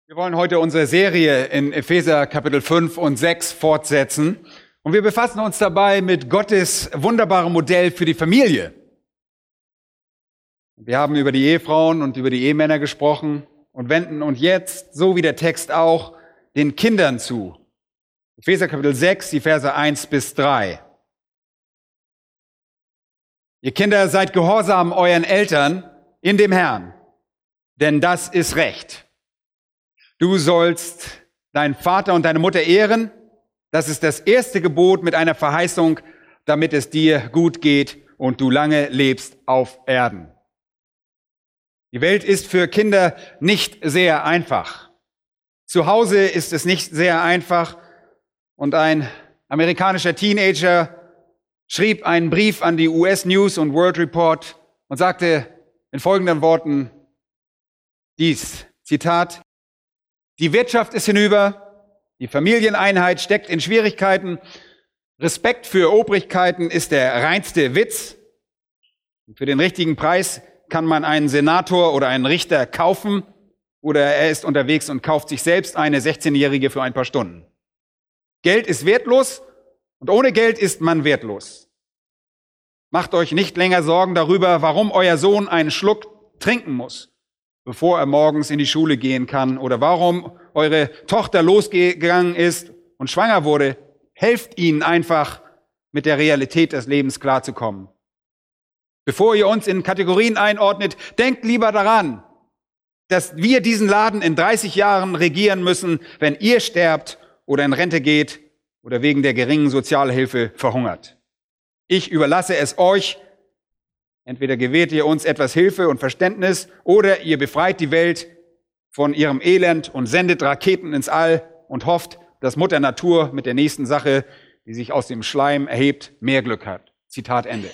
Wir wollen heute unsere Serie in Epheser Kapitel 5 und 6 fortsetzen. Und wir befassen uns dabei mit Gottes wunderbarem Modell für die Familie. Wir haben über die Ehefrauen und über die Ehemänner gesprochen und wenden uns jetzt, so wie der Text auch, den Kindern zu. Epheser Kapitel 6, die Verse 1 bis 3. Ihr Kinder, seid gehorsam euren Eltern in dem Herrn, denn das ist Recht. Du sollst deinen Vater und deine Mutter ehren. Das ist das erste Gebot mit einer Verheißung, damit es dir gut geht und du lange lebst auf Erden. Die Welt ist für Kinder nicht sehr einfach. Zu Hause ist es nicht sehr einfach. Und ein amerikanischer Teenager schrieb einen Brief an die US News und World Report und sagte in folgenden Worten dies, Zitat: Die Wirtschaft ist hinüber, die Familieneinheit steckt in Schwierigkeiten, Respekt für Obrigkeiten ist der reinste Witz. Und für den richtigen Preis kann man einen Senator oder einen Richter kaufen oder er ist unterwegs und kauft sich selbst eine 16-Jährige für ein paar Stunden. Geld ist wertlos und ohne Geld ist man wertlos. Macht euch nicht länger Sorgen darüber, warum euer Sohn einen Schluck trinken muss, bevor er morgens in die Schule gehen kann, oder warum eure Tochter losgegangen ist und schwanger wurde. Helft ihnen einfach, mit der Realität des Lebens klarzukommen. Bevor ihr uns in Kategorien einordnet, denkt lieber daran, dass wir diesen Laden in 30 Jahren regieren müssen, wenn ihr sterbt oder in Rente geht oder wegen der geringen Sozialhilfe verhungert. Ich überlasse es euch. Entweder gewährt ihr uns etwas Hilfe und Verständnis oder ihr befreit die Welt von ihrem Elend und sendet Raketen ins All und hofft, dass Mutter Natur mit der nächsten Sache, die sich aus dem Schleim erhebt, mehr Glück hat. Zitat Ende.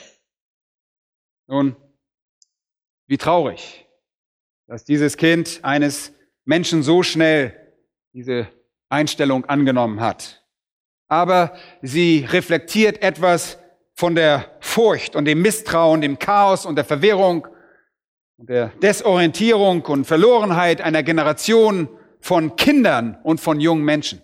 Nun, wie traurig, dass dieses Kind eines Menschen so schnell diese Einstellung angenommen hat. Aber sie reflektiert etwas von der Furcht und dem Misstrauen, dem Chaos und der Verwirrung und der Desorientierung und Verlorenheit einer Generation von Kindern und von jungen Menschen.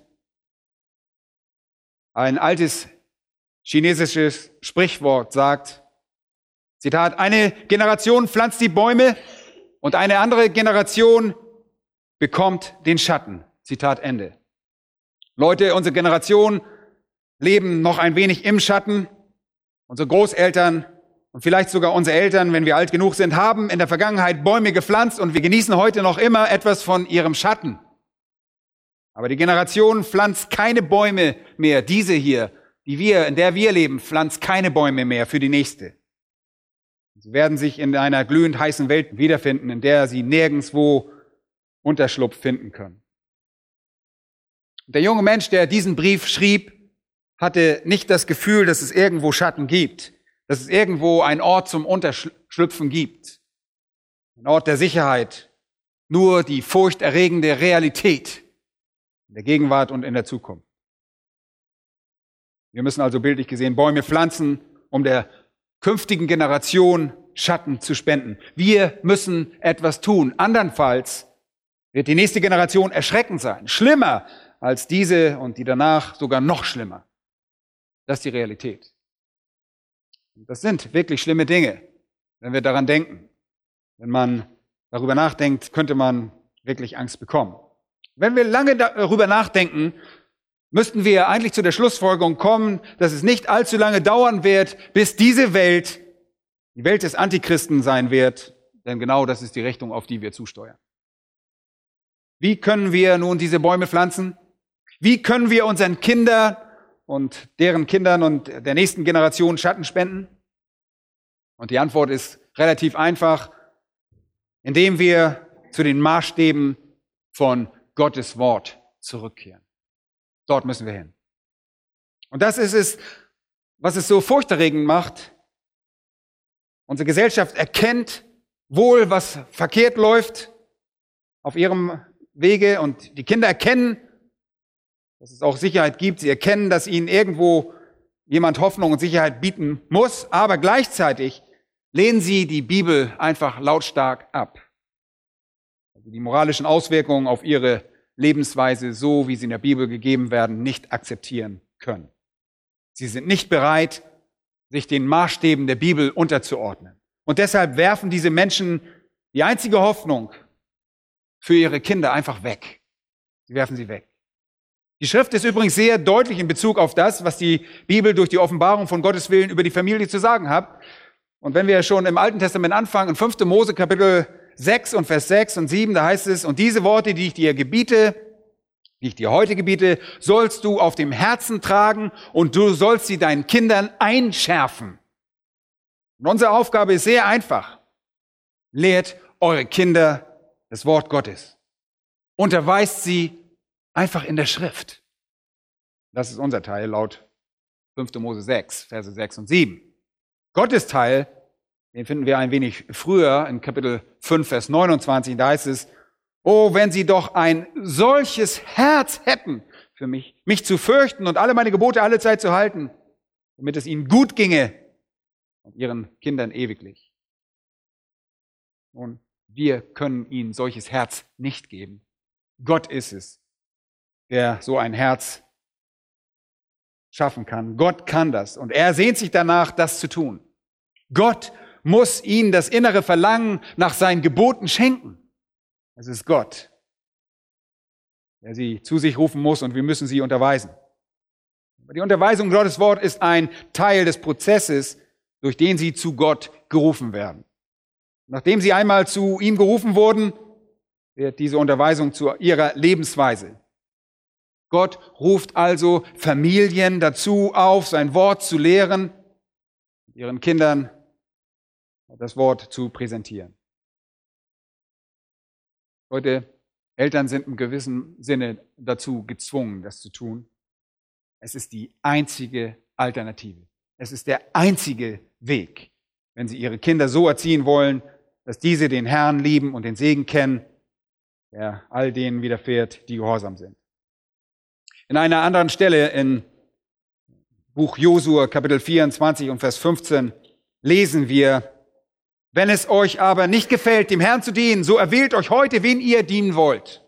Ein altes chinesisches Sprichwort sagt, Zitat: Eine Generation pflanzt die Bäume und eine andere Generation bekommt den Schatten. Zitat Ende. Leute, unsere Generation leben noch ein wenig im Schatten. Unsere Großeltern und vielleicht sogar unsere Eltern, wenn wir alt genug sind, haben in der Vergangenheit Bäume gepflanzt und wir genießen heute noch immer etwas von ihrem Schatten. Aber die Generation pflanzt keine Bäume mehr. Diese hier, in der wir leben, pflanzt keine Bäume mehr für die nächste. Sie werden sich in einer glühend heißen Welt wiederfinden, in der sie nirgendwo Unterschlupf finden können. Der junge Mensch, der diesen Brief schrieb, hatte nicht das Gefühl, dass es irgendwo Schatten gibt, dass es irgendwo einen Ort zum Unterschlüpfen gibt, ein Ort der Sicherheit, nur die furchterregende Realität in der Gegenwart und in der Zukunft. Wir müssen also bildlich gesehen Bäume pflanzen, um der künftigen Generation Schatten zu spenden. Wir müssen etwas tun. Andernfalls wird die nächste Generation erschreckend sein, schlimmer als diese und die danach, sogar noch schlimmer. Das ist die Realität. Und das sind wirklich schlimme Dinge, wenn wir daran denken. Wenn man darüber nachdenkt, könnte man wirklich Angst bekommen. Wenn wir lange darüber nachdenken, müssten wir eigentlich zu der Schlussfolgerung kommen, dass es nicht allzu lange dauern wird, bis diese Welt die Welt des Antichristen sein wird, denn genau das ist die Richtung, auf die wir zusteuern. Wie können wir nun diese Bäume pflanzen? Wie können wir unseren Kindern und deren Kindern und der nächsten Generation Schatten spenden? Und die Antwort ist relativ einfach, indem wir zu den Maßstäben von Gottes Wort zurückkehren. Dort müssen wir hin. Und das ist es, was es so furchterregend macht. Unsere Gesellschaft erkennt wohl, was verkehrt läuft auf ihrem Wege, und die Kinder erkennen, dass es auch Sicherheit gibt. Sie erkennen, dass ihnen irgendwo jemand Hoffnung und Sicherheit bieten muss, aber gleichzeitig lehnen sie die Bibel einfach lautstark ab. Also die moralischen Auswirkungen auf ihre Lebensweise, so wie sie in der Bibel gegeben werden, nicht akzeptieren können. Sie sind nicht bereit, sich den Maßstäben der Bibel unterzuordnen. Und deshalb werfen diese Menschen die einzige Hoffnung für ihre Kinder einfach weg. Sie werfen sie weg. Die Schrift ist übrigens sehr deutlich in Bezug auf das, was die Bibel durch die Offenbarung von Gottes Willen über die Familie zu sagen hat. Und wenn wir schon im Alten Testament anfangen, in 5. Mose Kapitel 6 und Vers 6 und 7, da heißt es, und diese Worte, die ich dir heute gebiete, sollst du auf dem Herzen tragen und du sollst sie deinen Kindern einschärfen. Und unsere Aufgabe ist sehr einfach. Lehrt eure Kinder das Wort Gottes. Unterweist sie einfach in der Schrift. Das ist unser Teil laut 5. Mose 6, Verse 6 und 7. Gottes Teil, den finden wir ein wenig früher in Kapitel 5, Vers 29. Da heißt es, oh, wenn sie doch ein solches Herz hätten für mich zu fürchten und alle meine Gebote alle Zeit zu halten, damit es ihnen gut ginge und ihren Kindern ewiglich. Nun, wir können ihnen solches Herz nicht geben. Gott ist es, der so ein Herz schaffen kann. Gott kann das und er sehnt sich danach, das zu tun. Gott muss ihnen das innere Verlangen nach seinen Geboten schenken. Es ist Gott, der sie zu sich rufen muss und wir müssen sie unterweisen. Aber die Unterweisung Gottes Wort ist ein Teil des Prozesses, durch den sie zu Gott gerufen werden. Nachdem sie einmal zu ihm gerufen wurden, wird diese Unterweisung zu ihrer Lebensweise. Gott ruft also Familien dazu auf, sein Wort zu lehren, ihren Kindern das Wort zu präsentieren. Leute, Eltern sind im gewissen Sinne dazu gezwungen, das zu tun. Es ist die einzige Alternative. Es ist der einzige Weg, wenn sie ihre Kinder so erziehen wollen, dass diese den Herrn lieben und den Segen kennen, der all denen widerfährt, die gehorsam sind. In einer anderen Stelle in Buch Josua, Kapitel 24 und Vers 15, lesen wir, wenn es euch aber nicht gefällt, dem Herrn zu dienen, so erwählt euch heute, wen ihr dienen wollt.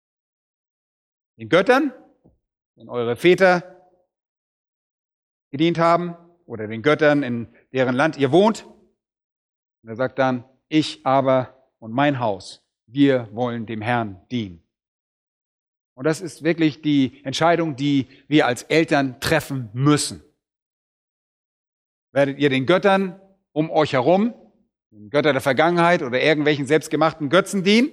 Den Göttern, denen eure Väter gedient haben, oder den Göttern, in deren Land ihr wohnt. Und er sagt dann, ich aber und mein Haus, wir wollen dem Herrn dienen. Und das ist wirklich die Entscheidung, die wir als Eltern treffen müssen. Werdet ihr den Göttern um euch herum, den Göttern der Vergangenheit oder irgendwelchen selbstgemachten Götzen dienen?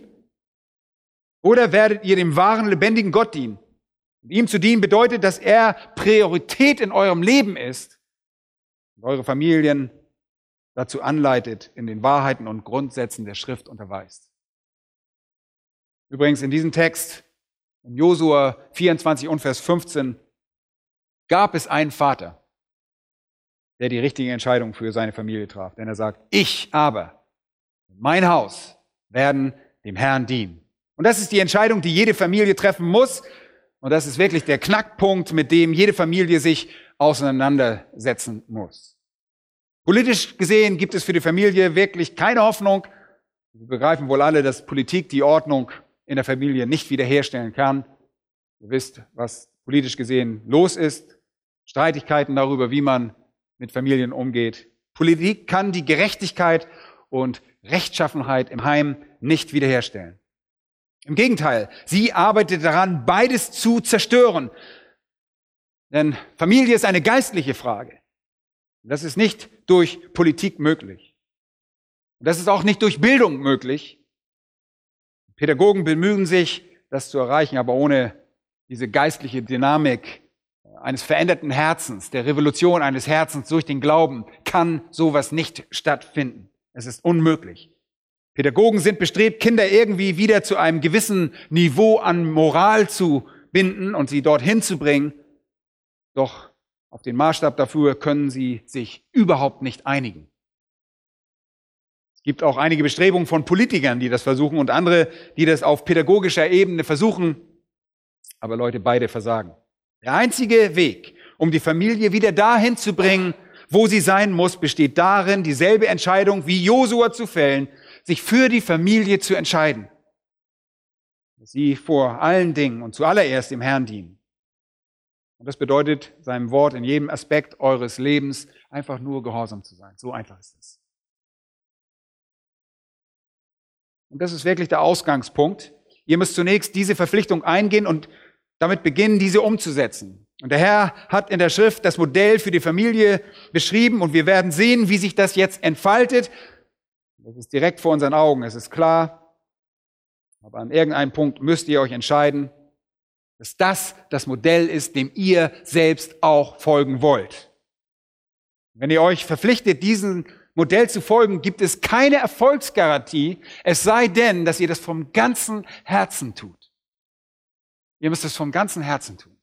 Oder werdet ihr dem wahren, lebendigen Gott dienen? Und ihm zu dienen bedeutet, dass er Priorität in eurem Leben ist und eure Familien dazu anleitet, in den Wahrheiten und Grundsätzen der Schrift unterweist. Übrigens in diesem Text, in Josua 24 und Vers 15, gab es einen Vater, der die richtige Entscheidung für seine Familie traf. Denn er sagt, ich aber, mein Haus, werden dem Herrn dienen. Und das ist die Entscheidung, die jede Familie treffen muss. Und das ist wirklich der Knackpunkt, mit dem jede Familie sich auseinandersetzen muss. Politisch gesehen gibt es für die Familie wirklich keine Hoffnung. Wir begreifen wohl alle, dass Politik die Ordnung in der Familie nicht wiederherstellen kann. Ihr wisst, was politisch gesehen los ist. Streitigkeiten darüber, wie man mit Familien umgeht. Politik kann die Gerechtigkeit und Rechtschaffenheit im Heim nicht wiederherstellen. Im Gegenteil, sie arbeitet daran, beides zu zerstören. Denn Familie ist eine geistliche Frage. Das ist nicht durch Politik möglich. Und das ist auch nicht durch Bildung möglich. Pädagogen bemühen sich, das zu erreichen, aber ohne diese geistliche Dynamik eines veränderten Herzens, der Revolution eines Herzens durch den Glauben, kann sowas nicht stattfinden. Es ist unmöglich. Pädagogen sind bestrebt, Kinder irgendwie wieder zu einem gewissen Niveau an Moral zu binden und sie dorthin zu bringen. Doch auf den Maßstab dafür können sie sich überhaupt nicht einigen. Es gibt auch einige Bestrebungen von Politikern, die das versuchen und andere, die das auf pädagogischer Ebene versuchen. Aber Leute, beide versagen. Der einzige Weg, um die Familie wieder dahin zu bringen, wo sie sein muss, besteht darin, dieselbe Entscheidung wie Josua zu fällen, sich für die Familie zu entscheiden. dass sie vor allen Dingen und zuallererst dem Herrn dienen. Und das bedeutet, seinem Wort in jedem Aspekt eures Lebens einfach nur gehorsam zu sein. So einfach ist es. Und das ist wirklich der Ausgangspunkt. Ihr müsst zunächst diese Verpflichtung eingehen und damit beginnen, diese umzusetzen. Und der Herr hat in der Schrift das Modell für die Familie beschrieben und wir werden sehen, wie sich das jetzt entfaltet. Das ist direkt vor unseren Augen, es ist klar. Aber an irgendeinem Punkt müsst ihr euch entscheiden, dass das Modell ist, dem ihr selbst auch folgen wollt. Wenn ihr euch verpflichtet, diesem Modell zu folgen, gibt es keine Erfolgsgarantie, es sei denn, dass ihr das vom ganzen Herzen tut. Ihr müsst es vom ganzen Herzen tun.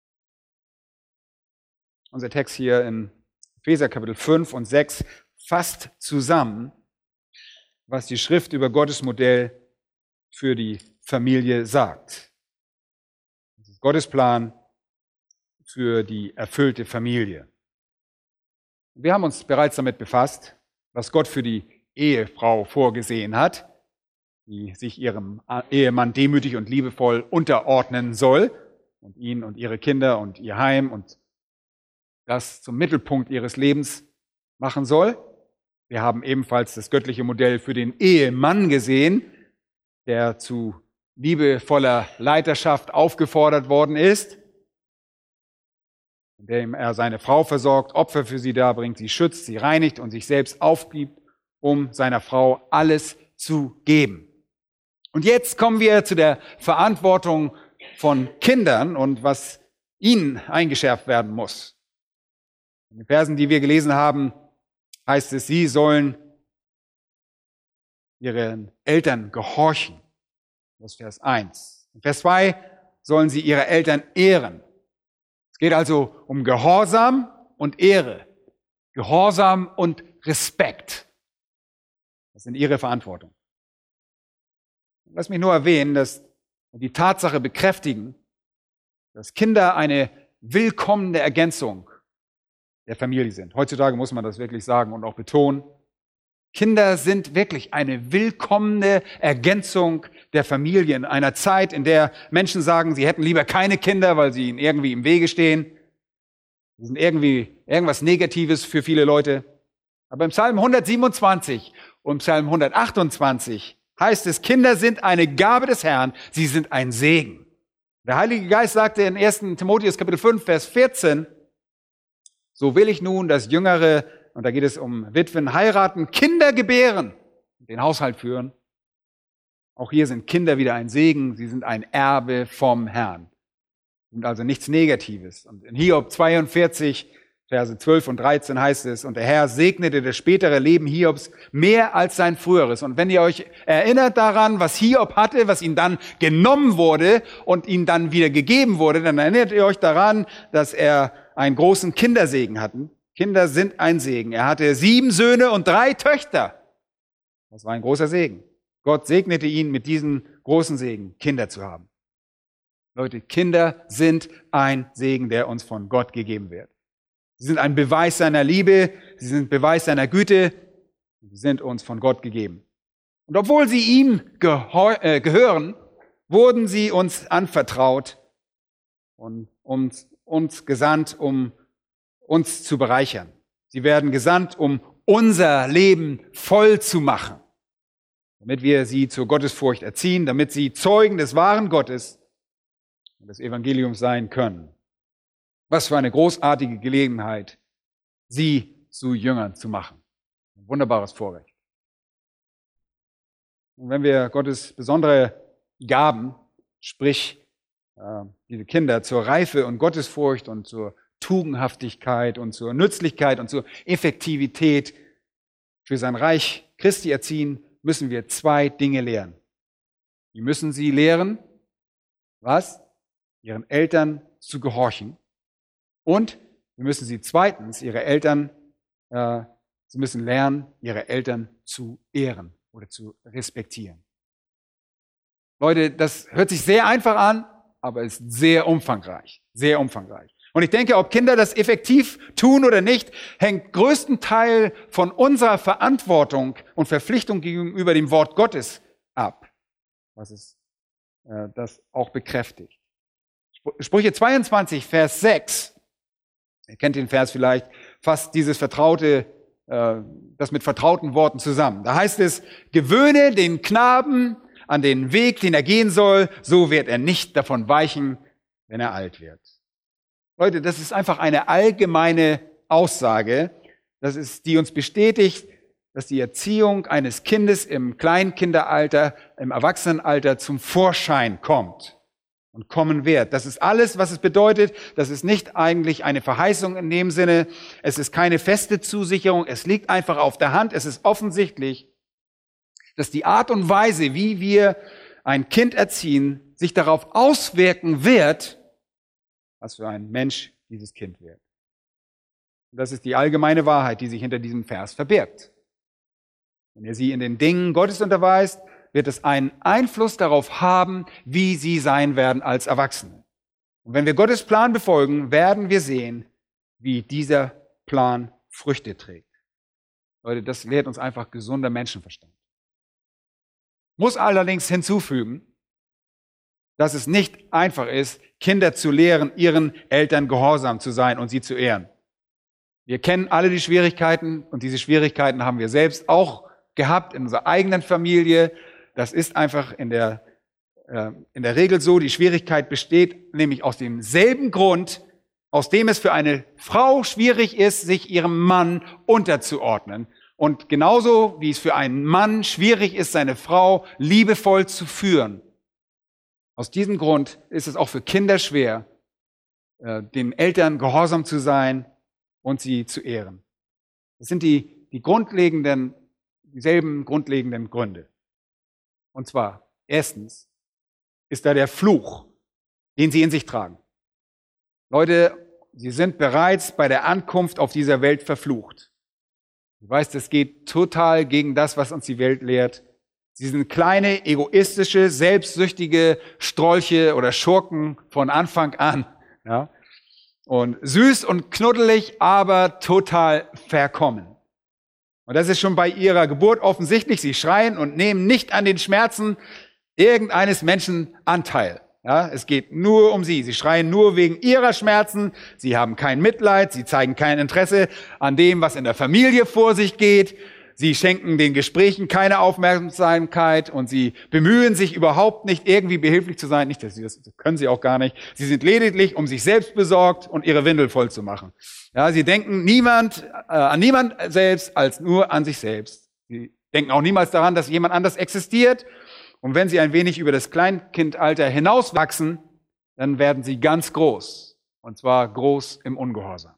Unser Text hier in Epheser Kapitel 5 und 6 fasst zusammen, was die Schrift über Gottes Modell für die Familie sagt. Das ist Gottes Plan für die erfüllte Familie. Wir haben uns bereits damit befasst, was Gott für die Ehefrau vorgesehen hat, die sich ihrem Ehemann demütig und liebevoll unterordnen soll und ihn und ihre Kinder und ihr Heim und das zum Mittelpunkt ihres Lebens machen soll. Wir haben ebenfalls das göttliche Modell für den Ehemann gesehen, der zu liebevoller Leiterschaft aufgefordert worden ist, indem er seine Frau versorgt, Opfer für sie darbringt, sie schützt, sie reinigt und sich selbst aufgibt, um seiner Frau alles zu geben. Und jetzt kommen wir zu der Verantwortung von Kindern und was ihnen eingeschärft werden muss. In den Versen, die wir gelesen haben, heißt es, sie sollen ihren Eltern gehorchen. Das ist Vers 1. In Vers 2 sollen sie ihre Eltern ehren. Es geht also um Gehorsam und Ehre. Gehorsam und Respekt. Das sind ihre Verantwortung. Lass mich nur erwähnen, dass die Tatsache bekräftigen, dass Kinder eine willkommene Ergänzung der Familie sind. Heutzutage muss man das wirklich sagen und auch betonen. Kinder sind wirklich eine willkommene Ergänzung der Familie in einer Zeit, in der Menschen sagen, sie hätten lieber keine Kinder, weil sie ihnen irgendwie im Wege stehen. Sie sind irgendwie irgendwas Negatives für viele Leute. Aber im Psalm 127 und Psalm 128 heißt es, Kinder sind eine Gabe des Herrn, sie sind ein Segen. Der Heilige Geist sagte in 1. Timotheus Kapitel 5, Vers 14, so will ich nun das Jüngere, und da geht es um Witwen, heiraten, Kinder gebären, den Haushalt führen. Auch hier sind Kinder wieder ein Segen, sie sind ein Erbe vom Herrn. Sind also nichts Negatives. Und in Hiob 42, Verse 12 und 13 heißt es, und der Herr segnete das spätere Leben Hiobs mehr als sein früheres. Und wenn ihr euch erinnert daran, was Hiob hatte, was ihm dann genommen wurde und ihm dann wieder gegeben wurde, dann erinnert ihr euch daran, dass er einen großen Kindersegen hatten. Kinder sind ein Segen. Er hatte 7 Söhne und 3 Töchter. Das war ein großer Segen. Gott segnete ihn mit diesem großen Segen, Kinder zu haben. Leute, Kinder sind ein Segen, der uns von Gott gegeben wird. Sie sind ein Beweis seiner Liebe, sie sind Beweis seiner Güte, sie sind uns von Gott gegeben. Und obwohl sie ihm gehören, wurden sie uns anvertraut und uns gesandt, um uns zu bereichern. Sie werden gesandt, um unser Leben voll zu machen, damit wir sie zur Gottesfurcht erziehen, damit sie Zeugen des wahren Gottes und des Evangeliums sein können. Was für eine großartige Gelegenheit, sie zu Jüngern zu machen. Ein wunderbares Vorrecht. Und wenn wir Gottes besondere Gaben, sprich diese Kinder zur Reife und Gottesfurcht und zur Tugendhaftigkeit und zur Nützlichkeit und zur Effektivität für sein Reich Christi erziehen, müssen wir 2 Dinge lehren. Wir müssen sie lehren, was? Ihren Eltern zu gehorchen. Und wir müssen sie zweitens, sie müssen lernen, ihre Eltern zu ehren oder zu respektieren. Leute, das hört sich sehr einfach an, aber ist sehr umfangreich, sehr umfangreich. Und ich denke, ob Kinder das effektiv tun oder nicht, hängt größten Teil von unserer Verantwortung und Verpflichtung gegenüber dem Wort Gottes ab. Was es das auch bekräftigt. Sprüche 22, Vers 6. Ihr kennt den Vers vielleicht, fasst dieses das mit vertrauten Worten zusammen. Da heißt es, gewöhne den Knaben an den Weg, den er gehen soll, so wird er nicht davon weichen, wenn er alt wird. Leute, das ist einfach eine allgemeine Aussage, die uns bestätigt, dass die Erziehung eines Kindes im Kleinkinderalter, im Erwachsenenalter zum Vorschein kommt und kommen wird. Das ist alles, was es bedeutet. Das ist nicht eigentlich eine Verheißung in dem Sinne. Es ist keine feste Zusicherung. Es liegt einfach auf der Hand. Es ist offensichtlich, dass die Art und Weise, wie wir ein Kind erziehen, sich darauf auswirken wird, was für ein Mensch dieses Kind wird. Und das ist die allgemeine Wahrheit, die sich hinter diesem Vers verbirgt. Wenn ihr sie in den Dingen Gottes unterweist, wird es einen Einfluss darauf haben, wie sie sein werden als Erwachsene. Und wenn wir Gottes Plan befolgen, werden wir sehen, wie dieser Plan Früchte trägt. Leute, das lehrt uns einfach gesunder Menschenverstand. Muss allerdings hinzufügen, dass es nicht einfach ist, Kinder zu lehren, ihren Eltern gehorsam zu sein und sie zu ehren. Wir kennen alle die Schwierigkeiten und diese Schwierigkeiten haben wir selbst auch gehabt in unserer eigenen Familie. Das ist einfach in der Regel so. Die Schwierigkeit besteht nämlich aus demselben Grund, aus dem es für eine Frau schwierig ist, sich ihrem Mann unterzuordnen. Und genauso wie es für einen Mann schwierig ist, seine Frau liebevoll zu führen. Aus diesem Grund ist es auch für Kinder schwer, den Eltern gehorsam zu sein und sie zu ehren. Das sind dieselben grundlegenden Gründe. Und zwar, erstens, ist da der Fluch, den sie in sich tragen. Leute, sie sind bereits bei der Ankunft auf dieser Welt verflucht. Ich weiß, das geht total gegen das, was uns die Welt lehrt. Sie sind kleine, egoistische, selbstsüchtige Strolche oder Schurken von Anfang an. Ja? Und süß und knuddelig, aber total verkommen. Und das ist schon bei ihrer Geburt offensichtlich. Sie schreien und nehmen nicht an den Schmerzen irgendeines Menschen Anteil. Ja, es geht nur um sie. Sie schreien nur wegen ihrer Schmerzen. Sie haben kein Mitleid. Sie zeigen kein Interesse an dem, was in der Familie vor sich geht. Sie schenken den Gesprächen keine Aufmerksamkeit und sie bemühen sich überhaupt nicht, irgendwie behilflich zu sein. Nicht, dass sie das können sie auch gar nicht. Sie sind lediglich um sich selbst besorgt und ihre Windel voll zu machen. Ja, sie denken an niemand selbst als nur an sich selbst. Sie denken auch niemals daran, dass jemand anders existiert. Und wenn sie ein wenig über das Kleinkindalter hinauswachsen, dann werden sie ganz groß. Und zwar groß im Ungehorsam.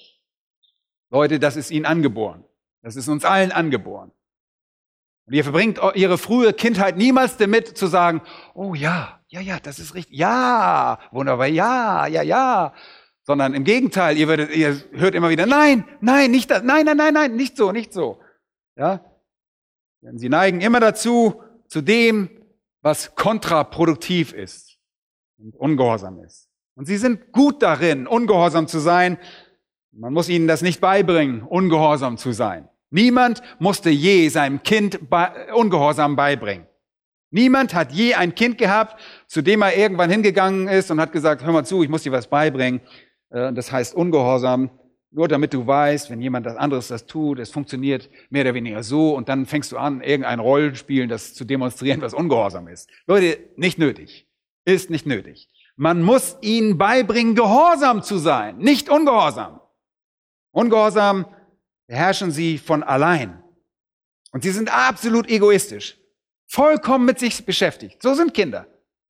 Leute, das ist ihnen angeboren. Das ist uns allen angeboren. Und ihr verbringt ihre frühe Kindheit niemals damit zu sagen, oh ja, das ist richtig, ja, wunderbar, ja. Sondern im Gegenteil, ihr hört immer wieder, nein, nicht das, nein, nicht so. Ja? Denn sie neigen immer dazu, zu dem, was kontraproduktiv ist und ungehorsam ist. Und sie sind gut darin, ungehorsam zu sein. Man muss ihnen das nicht beibringen, ungehorsam zu sein. Niemand musste je seinem Kind Ungehorsam beibringen. Niemand hat je ein Kind gehabt, zu dem er irgendwann hingegangen ist und hat gesagt, hör mal zu, ich muss dir was beibringen. Das heißt Ungehorsam. Nur damit du weißt, wenn jemand anderes das tut, es funktioniert mehr oder weniger so und dann fängst du an, irgendein Rollenspiel, das zu demonstrieren, was Ungehorsam ist. Leute, nicht nötig. Ist nicht nötig. Man muss ihnen beibringen, gehorsam zu sein, nicht ungehorsam. Ungehorsam beherrschen sie von allein. Und sie sind absolut egoistisch. Vollkommen mit sich beschäftigt. So sind Kinder.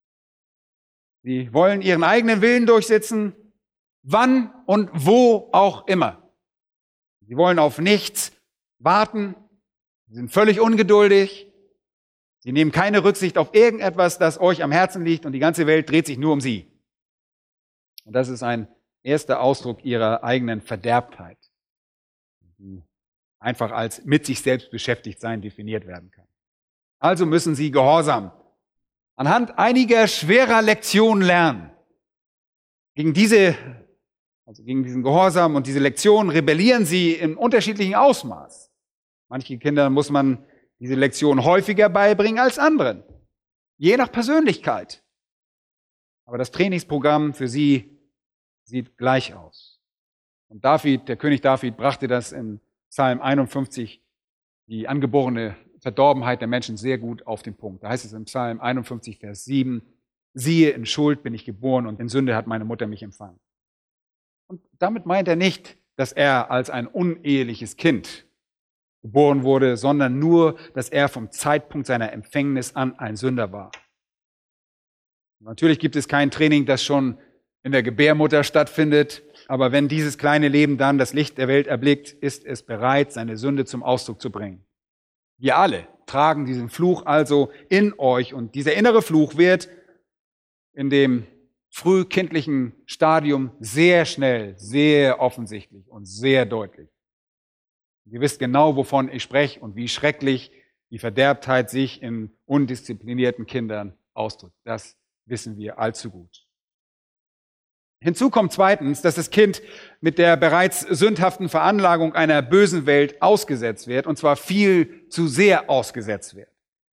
Sie wollen ihren eigenen Willen durchsetzen, wann und wo auch immer. Sie wollen auf nichts warten. Sie sind völlig ungeduldig. Sie nehmen keine Rücksicht auf irgendetwas, das euch am Herzen liegt und die ganze Welt dreht sich nur um sie. Und das ist ein erster Ausdruck ihrer eigenen Verderbtheit, die einfach als mit sich selbst beschäftigt sein definiert werden kann. Also müssen sie gehorsam anhand einiger schwerer Lektionen lernen. Gegen diesen Gehorsam und diese Lektionen rebellieren sie in unterschiedlichem Ausmaß. Manche Kindern muss man diese Lektion häufiger beibringen als anderen. Je nach Persönlichkeit. Aber das Trainingsprogramm für sie sieht gleich aus. Und David, der König David, brachte das in Psalm 51, die angeborene Verdorbenheit der Menschen, sehr gut auf den Punkt. Da heißt es im Psalm 51, Vers 7, siehe, in Schuld bin ich geboren und in Sünde hat meine Mutter mich empfangen. Und damit meint er nicht, dass er als ein uneheliches Kind geboren wurde, sondern nur, dass er vom Zeitpunkt seiner Empfängnis an ein Sünder war. Natürlich gibt es kein Training, das schon in der Gebärmutter stattfindet, aber wenn dieses kleine Leben dann das Licht der Welt erblickt, ist es bereit, seine Sünde zum Ausdruck zu bringen. Wir alle tragen diesen Fluch also in euch und dieser innere Fluch wird in dem frühkindlichen Stadium sehr schnell, sehr offensichtlich und sehr deutlich. Ihr wisst genau, wovon ich spreche und wie schrecklich die Verderbtheit sich in undisziplinierten Kindern ausdrückt. Das wissen wir allzu gut. Hinzu kommt zweitens, dass das Kind mit der bereits sündhaften Veranlagung einer bösen Welt ausgesetzt wird, und zwar viel zu sehr ausgesetzt wird.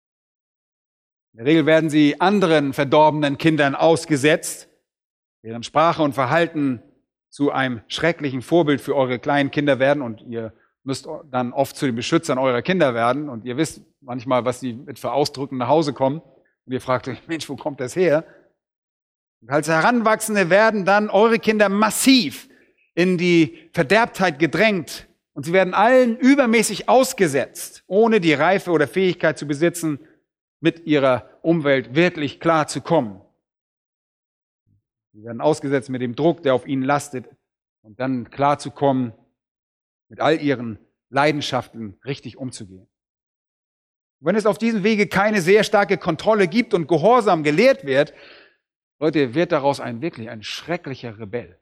In der Regel werden sie anderen verdorbenen Kindern ausgesetzt, deren Sprache und Verhalten zu einem schrecklichen Vorbild für eure kleinen Kinder werden, und ihr müsst dann oft zu den Beschützern eurer Kinder werden, und ihr wisst manchmal, was sie mit für Ausdrücken nach Hause kommen, und ihr fragt euch, Mensch, wo kommt das her? Und als Heranwachsende werden dann eure Kinder massiv in die Verderbtheit gedrängt und sie werden allen übermäßig ausgesetzt, ohne die Reife oder Fähigkeit zu besitzen, mit ihrer Umwelt wirklich klar zu kommen. Sie werden ausgesetzt mit dem Druck, der auf ihnen lastet, und dann klar zu kommen, mit all ihren Leidenschaften richtig umzugehen. Wenn es auf diesem Wege keine sehr starke Kontrolle gibt und Gehorsam gelehrt wird, Leute, wird daraus wirklich ein schrecklicher Rebell.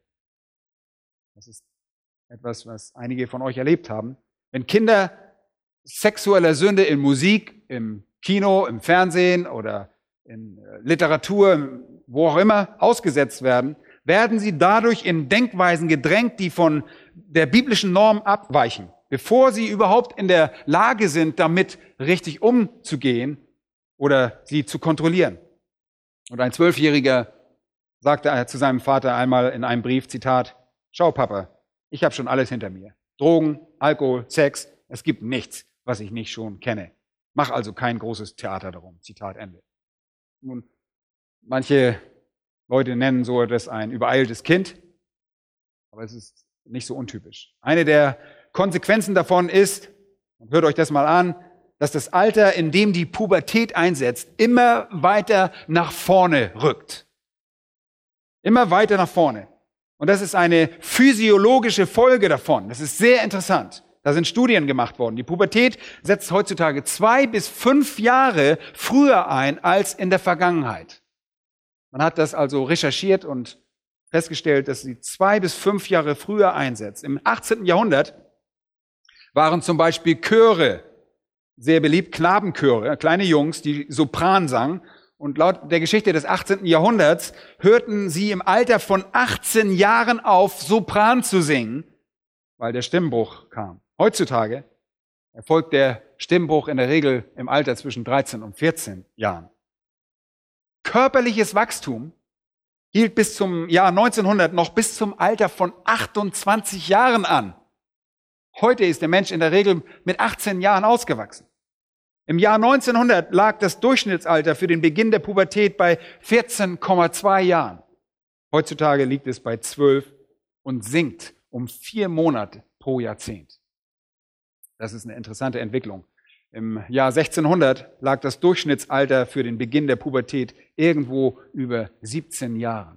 Das ist etwas, was einige von euch erlebt haben. Wenn Kinder sexueller Sünde in Musik, im Kino, im Fernsehen oder in Literatur, wo auch immer, ausgesetzt werden, werden sie dadurch in Denkweisen gedrängt, die von der biblischen Norm abweichen, bevor sie überhaupt in der Lage sind, damit richtig umzugehen oder sie zu kontrollieren. Und ein 12-Jähriger sagte zu seinem Vater einmal in einem Brief, Zitat, schau Papa, ich habe schon alles hinter mir. Drogen, Alkohol, Sex, es gibt nichts, was ich nicht schon kenne. Mach also kein großes Theater darum. Zitat Ende. Nun, manche Leute nennen so das ein übereiltes Kind, aber es ist nicht so untypisch. Eine der Konsequenzen davon ist, und hört euch das mal an, dass das Alter, in dem die Pubertät einsetzt, immer weiter nach vorne rückt. Immer weiter nach vorne. Und das ist eine physiologische Folge davon. Das ist sehr interessant. Da sind Studien gemacht worden. Die Pubertät setzt heutzutage 2 bis 5 Jahre früher ein als in der Vergangenheit. Man hat das also recherchiert und festgestellt, dass sie 2 bis 5 Jahre früher einsetzt. Im 18. Jahrhundert waren zum Beispiel Chöre sehr beliebt, Knabenchöre, kleine Jungs, die Sopran sangen. Und laut der Geschichte des 18. Jahrhunderts hörten sie im Alter von 18 Jahren auf, Sopran zu singen, weil der Stimmbruch kam. Heutzutage erfolgt der Stimmbruch in der Regel im Alter zwischen 13 und 14 Jahren. Körperliches Wachstum hielt bis zum Jahr 1900 noch bis zum Alter von 28 Jahren an. Heute ist der Mensch in der Regel mit 18 Jahren ausgewachsen. Im Jahr 1900 lag das Durchschnittsalter für den Beginn der Pubertät bei 14,2 Jahren. Heutzutage liegt es bei 12 und sinkt um 4 Monate pro Jahrzehnt. Das ist eine interessante Entwicklung. Im Jahr 1600 lag das Durchschnittsalter für den Beginn der Pubertät irgendwo über 17 Jahren.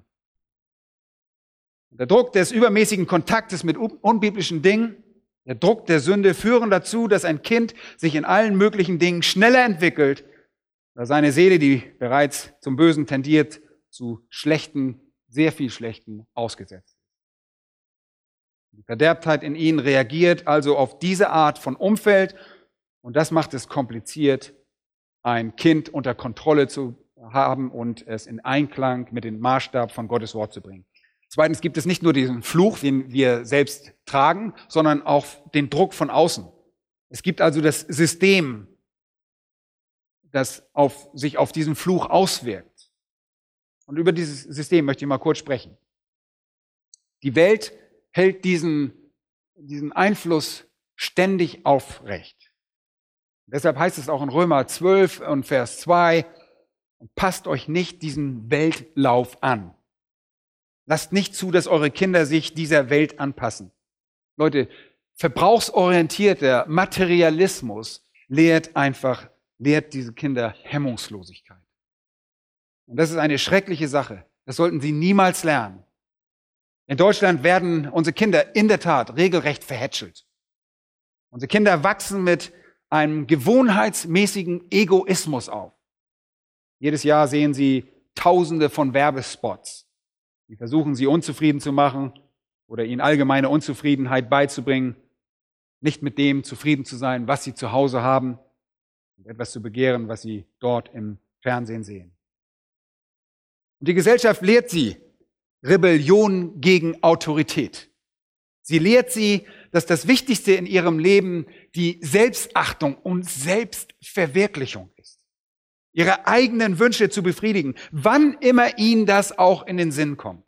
Der Druck des übermäßigen Kontaktes mit unbiblischen Dingen, der Druck der Sünde führen dazu, dass ein Kind sich in allen möglichen Dingen schneller entwickelt, da seine Seele, die bereits zum Bösen tendiert, zu schlechten, sehr viel Schlechten ausgesetzt ist. Die Verderbtheit in ihnen reagiert also auf diese Art von Umfeld und das macht es kompliziert, ein Kind unter Kontrolle zu haben und es in Einklang mit dem Maßstab von Gottes Wort zu bringen. Zweitens gibt es nicht nur diesen Fluch, den wir selbst tragen, sondern auch den Druck von außen. Es gibt also das System, das sich auf diesen Fluch auswirkt. Und über dieses System möchte ich mal kurz sprechen. Die Welt hält diesen Einfluss ständig aufrecht. Deshalb heißt es auch in Römer 12 und Vers 2, passt euch nicht diesen Weltlauf an. Lasst nicht zu, dass eure Kinder sich dieser Welt anpassen. Leute, verbrauchsorientierter Materialismus lehrt diese Kinder Hemmungslosigkeit. Und das ist eine schreckliche Sache. Das sollten sie niemals lernen. In Deutschland werden unsere Kinder in der Tat regelrecht verhätschelt. Unsere Kinder wachsen mit einem gewohnheitsmäßigen Egoismus auf. Jedes Jahr sehen sie Tausende von Werbespots, die versuchen, sie unzufrieden zu machen oder ihnen allgemeine Unzufriedenheit beizubringen, nicht mit dem zufrieden zu sein, was sie zu Hause haben und etwas zu begehren, was sie dort im Fernsehen sehen. Und die Gesellschaft lehrt sie Rebellion gegen Autorität. Sie lehrt sie, dass das Wichtigste in ihrem Leben die Selbstachtung und Selbstverwirklichung ist. Ihre eigenen Wünsche zu befriedigen, wann immer ihnen das auch in den Sinn kommt.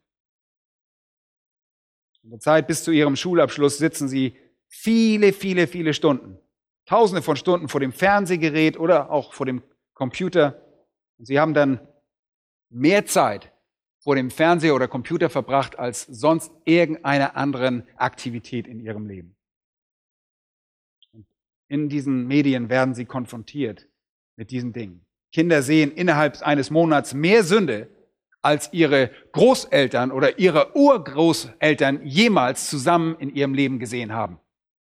In der Zeit bis zu ihrem Schulabschluss sitzen sie viele Stunden, Tausende von Stunden vor dem Fernsehgerät oder auch vor dem Computer. Und sie haben dann mehr Zeit vor dem Fernseher oder Computer verbracht als sonst irgendeiner anderen Aktivität in ihrem Leben. Und in diesen Medien werden sie konfrontiert mit diesen Dingen. Kinder sehen innerhalb eines Monats mehr Sünde, als ihre Großeltern oder ihre Urgroßeltern jemals zusammen in ihrem Leben gesehen haben.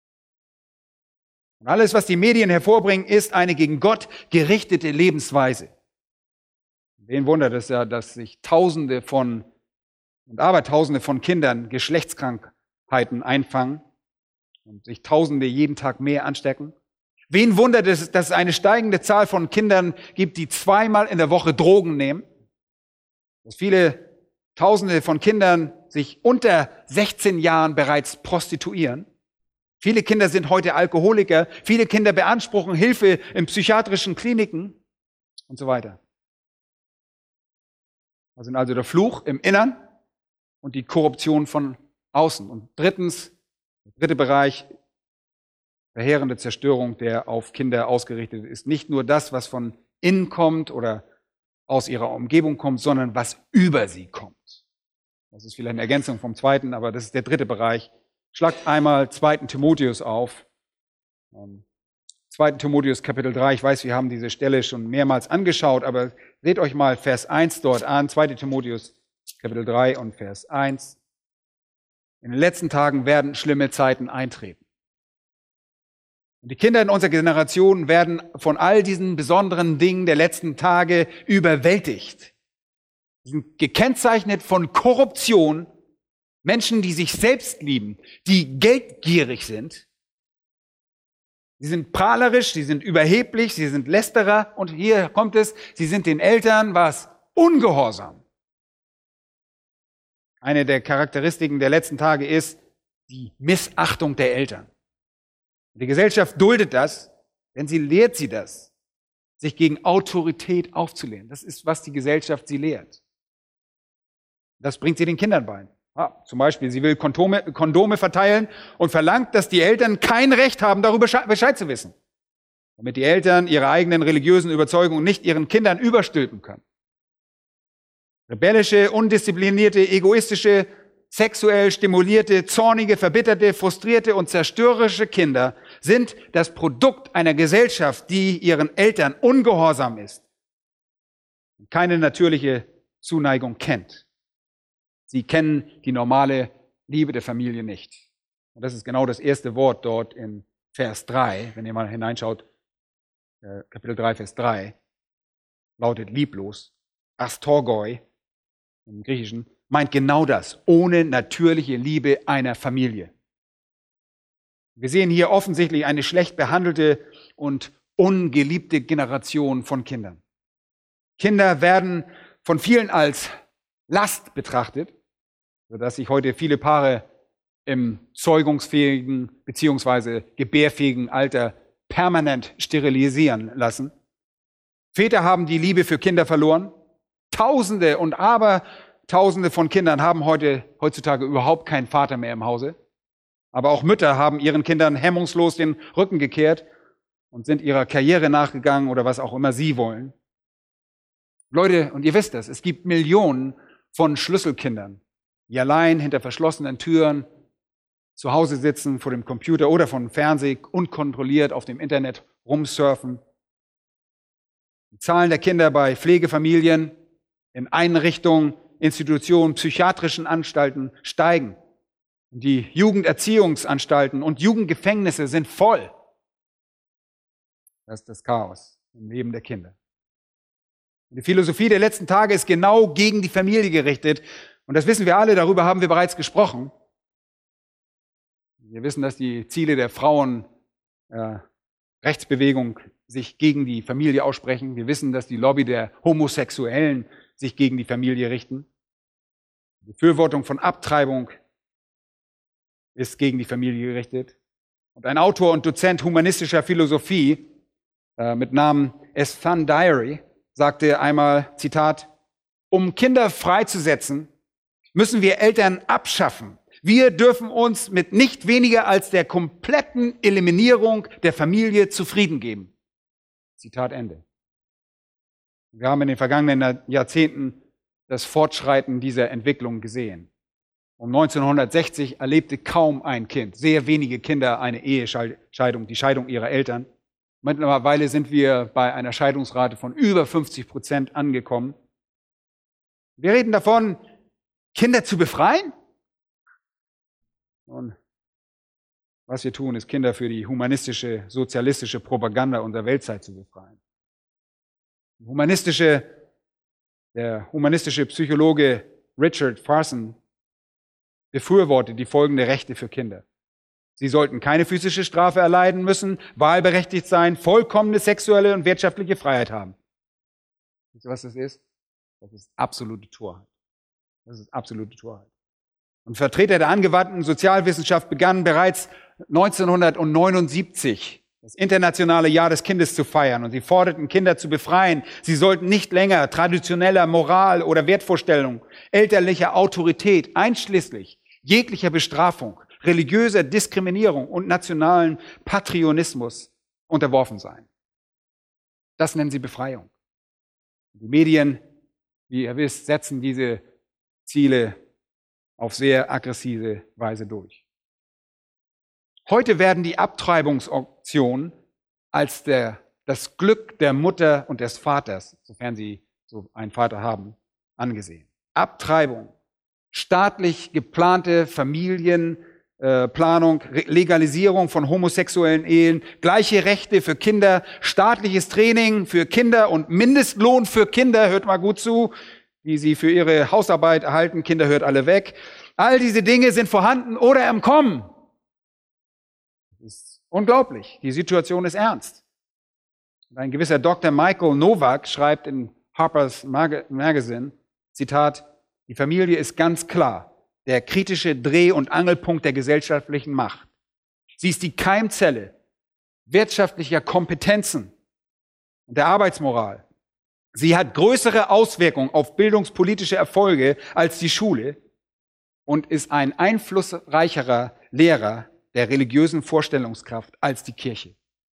Und alles, was die Medien hervorbringen, ist eine gegen Gott gerichtete Lebensweise. Wen wundert es ja, dass sich Tausende von Kindern Geschlechtskrankheiten einfangen und sich Tausende jeden Tag mehr anstecken? Wen wundert es, dass es eine steigende Zahl von Kindern gibt, die 2-mal in der Woche Drogen nehmen? Dass viele Tausende von Kindern sich unter 16 Jahren bereits prostituieren? Viele Kinder sind heute Alkoholiker. Viele Kinder beanspruchen Hilfe in psychiatrischen Kliniken und so weiter. Das sind also der Fluch im Innern und die Korruption von außen. Und drittens, der dritte Bereich, verheerende Zerstörung, der auf Kinder ausgerichtet ist. Nicht nur das, was von innen kommt oder aus ihrer Umgebung kommt, sondern was über sie kommt. Das ist vielleicht eine Ergänzung vom zweiten, aber das ist der dritte Bereich. Schlagt einmal 2. Timotheus auf. 2. Timotheus Kapitel 3, ich weiß, wir haben diese Stelle schon mehrmals angeschaut, aber seht euch mal Vers 1 dort an, 2. Timotheus Kapitel 3 und Vers 1. In den letzten Tagen werden schlimme Zeiten eintreten. Und die Kinder in unserer Generation werden von all diesen besonderen Dingen der letzten Tage überwältigt. Sie sind gekennzeichnet von Korruption, Menschen, die sich selbst lieben, die geldgierig sind. Sie sind prahlerisch, sie sind überheblich, sie sind Lästerer und hier kommt es, sie sind den Eltern was? Ungehorsam. Eine der Charakteristiken der letzten Tage ist die Missachtung der Eltern. Die Gesellschaft duldet das, denn sie lehrt sie das, sich gegen Autorität aufzulehnen. Das ist, was die Gesellschaft sie lehrt. Das bringt sie den Kindern bei. Zum Beispiel, sie will Kondome verteilen und verlangt, dass die Eltern kein Recht haben, darüber Bescheid zu wissen. Damit die Eltern ihre eigenen religiösen Überzeugungen nicht ihren Kindern überstülpen können. Rebellische, undisziplinierte, egoistische, sexuell stimulierte, zornige, verbitterte, frustrierte und zerstörerische Kinder sind das Produkt einer Gesellschaft, die ihren Eltern ungehorsam ist und keine natürliche Zuneigung kennt. Sie kennen die normale Liebe der Familie nicht. Und das ist genau das erste Wort dort in Vers 3, wenn ihr mal hineinschaut, Kapitel 3, Vers 3, lautet lieblos. Astorgoi im Griechischen meint genau das, ohne natürliche Liebe einer Familie. Wir sehen hier offensichtlich eine schlecht behandelte und ungeliebte Generation von Kindern. Kinder werden von vielen als Last betrachtet, sodass sich heute viele Paare im zeugungsfähigen bzw. gebärfähigen Alter permanent sterilisieren lassen. Väter haben die Liebe für Kinder verloren. Tausende und Abertausende von Kindern haben heutzutage überhaupt keinen Vater mehr im Hause. Aber auch Mütter haben ihren Kindern hemmungslos den Rücken gekehrt und sind ihrer Karriere nachgegangen oder was auch immer sie wollen. Leute, und ihr wisst das, es gibt Millionen von Schlüsselkindern, die allein hinter verschlossenen Türen zu Hause sitzen, vor dem Computer oder vom Fernseher unkontrolliert auf dem Internet rumsurfen. Die Zahlen der Kinder bei Pflegefamilien, in Einrichtungen, Institutionen, psychiatrischen Anstalten steigen. Und die Jugenderziehungsanstalten und Jugendgefängnisse sind voll. Das ist das Chaos im Leben der Kinder. Und die Philosophie der letzten Tage ist genau gegen die Familie gerichtet. Und das wissen wir alle, darüber haben wir bereits gesprochen. Wir wissen, dass die Ziele der Frauenrechtsbewegung sich gegen die Familie aussprechen. Wir wissen, dass die Lobby der Homosexuellen sich gegen die Familie richten. Die Befürwortung von Abtreibung ist gegen die Familie gerichtet. Und ein Autor und Dozent humanistischer Philosophie mit Namen Esfandiari sagte einmal, Zitat, um Kinder freizusetzen, müssen wir Eltern abschaffen. Wir dürfen uns mit nicht weniger als der kompletten Eliminierung der Familie zufrieden geben. Zitat Ende. Wir haben in den vergangenen Jahrzehnten das Fortschreiten dieser Entwicklung gesehen. Um 1960 erlebte kaum ein Kind, sehr wenige Kinder, eine Ehescheidung, die Scheidung ihrer Eltern. Mittlerweile sind wir bei einer Scheidungsrate von über 50% angekommen. Wir reden davon, Kinder zu befreien. Und was wir tun, ist, Kinder für die humanistische, sozialistische Propaganda unserer Weltzeit zu befreien. Der humanistische Psychologe Richard Farson befürwortet die folgende Rechte für Kinder. Sie sollten keine physische Strafe erleiden müssen, wahlberechtigt sein, vollkommene sexuelle und wirtschaftliche Freiheit haben. Wisst ihr, was das ist? Das ist absolute Torheit. Das ist absolute Torheit. Und Vertreter der angewandten Sozialwissenschaft begannen bereits 1979 das internationale Jahr des Kindes zu feiern. Und sie forderten Kinder zu befreien. Sie sollten nicht länger traditioneller Moral oder Wertvorstellung, elterlicher Autorität, einschließlich jeglicher Bestrafung, religiöser Diskriminierung und nationalen Patriotismus unterworfen sein. Das nennen sie Befreiung. Die Medien, wie ihr wisst, setzen diese Ziele auf sehr aggressive Weise durch. Heute werden die Abtreibungsoptionen als das Glück der Mutter und des Vaters, sofern sie so einen Vater haben, angesehen. Abtreibung, staatlich geplante Familienplanung, Legalisierung von homosexuellen Ehen, gleiche Rechte für Kinder, staatliches Training für Kinder und Mindestlohn für Kinder, hört mal gut zu, die sie für ihre Hausarbeit erhalten, Kinder hört alle weg. All diese Dinge sind vorhanden oder im Kommen. Das ist unglaublich. Die Situation ist ernst. Und ein gewisser Dr. Michael Novak schreibt in Harper's Magazine, Zitat, die Familie ist ganz klar der kritische Dreh- und Angelpunkt der gesellschaftlichen Macht. Sie ist die Keimzelle wirtschaftlicher Kompetenzen und der Arbeitsmoral. Sie hat größere Auswirkungen auf bildungspolitische Erfolge als die Schule und ist ein einflussreicherer Lehrer der religiösen Vorstellungskraft als die Kirche.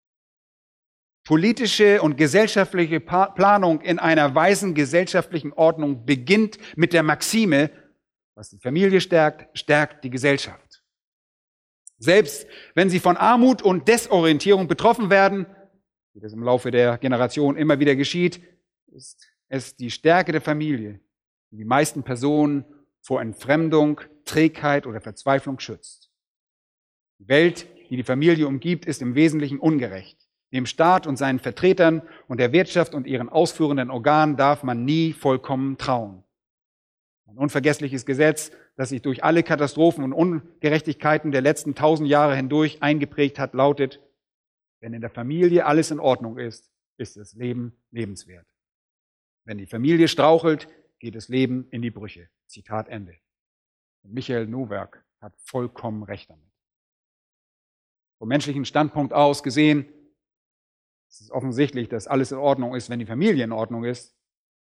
Politische und gesellschaftliche Planung in einer weisen gesellschaftlichen Ordnung beginnt mit der Maxime, was die Familie stärkt, stärkt die Gesellschaft. Selbst wenn sie von Armut und Desorientierung betroffen werden, wie das im Laufe der Generation immer wieder geschieht, ist es die Stärke der Familie, die die meisten Personen vor Entfremdung, Trägheit oder Verzweiflung schützt. Die Welt, die die Familie umgibt, ist im Wesentlichen ungerecht. Dem Staat und seinen Vertretern und der Wirtschaft und ihren ausführenden Organen darf man nie vollkommen trauen. Ein unvergessliches Gesetz, das sich durch alle Katastrophen und Ungerechtigkeiten der letzten 1000 Jahre hindurch eingeprägt hat, lautet, wenn in der Familie alles in Ordnung ist, ist das Leben lebenswert. Wenn die Familie strauchelt, geht das Leben in die Brüche. Zitat Ende. Und Michael Novak hat vollkommen recht damit. Vom menschlichen Standpunkt aus gesehen, es ist offensichtlich, dass alles in Ordnung ist, wenn die Familie in Ordnung ist.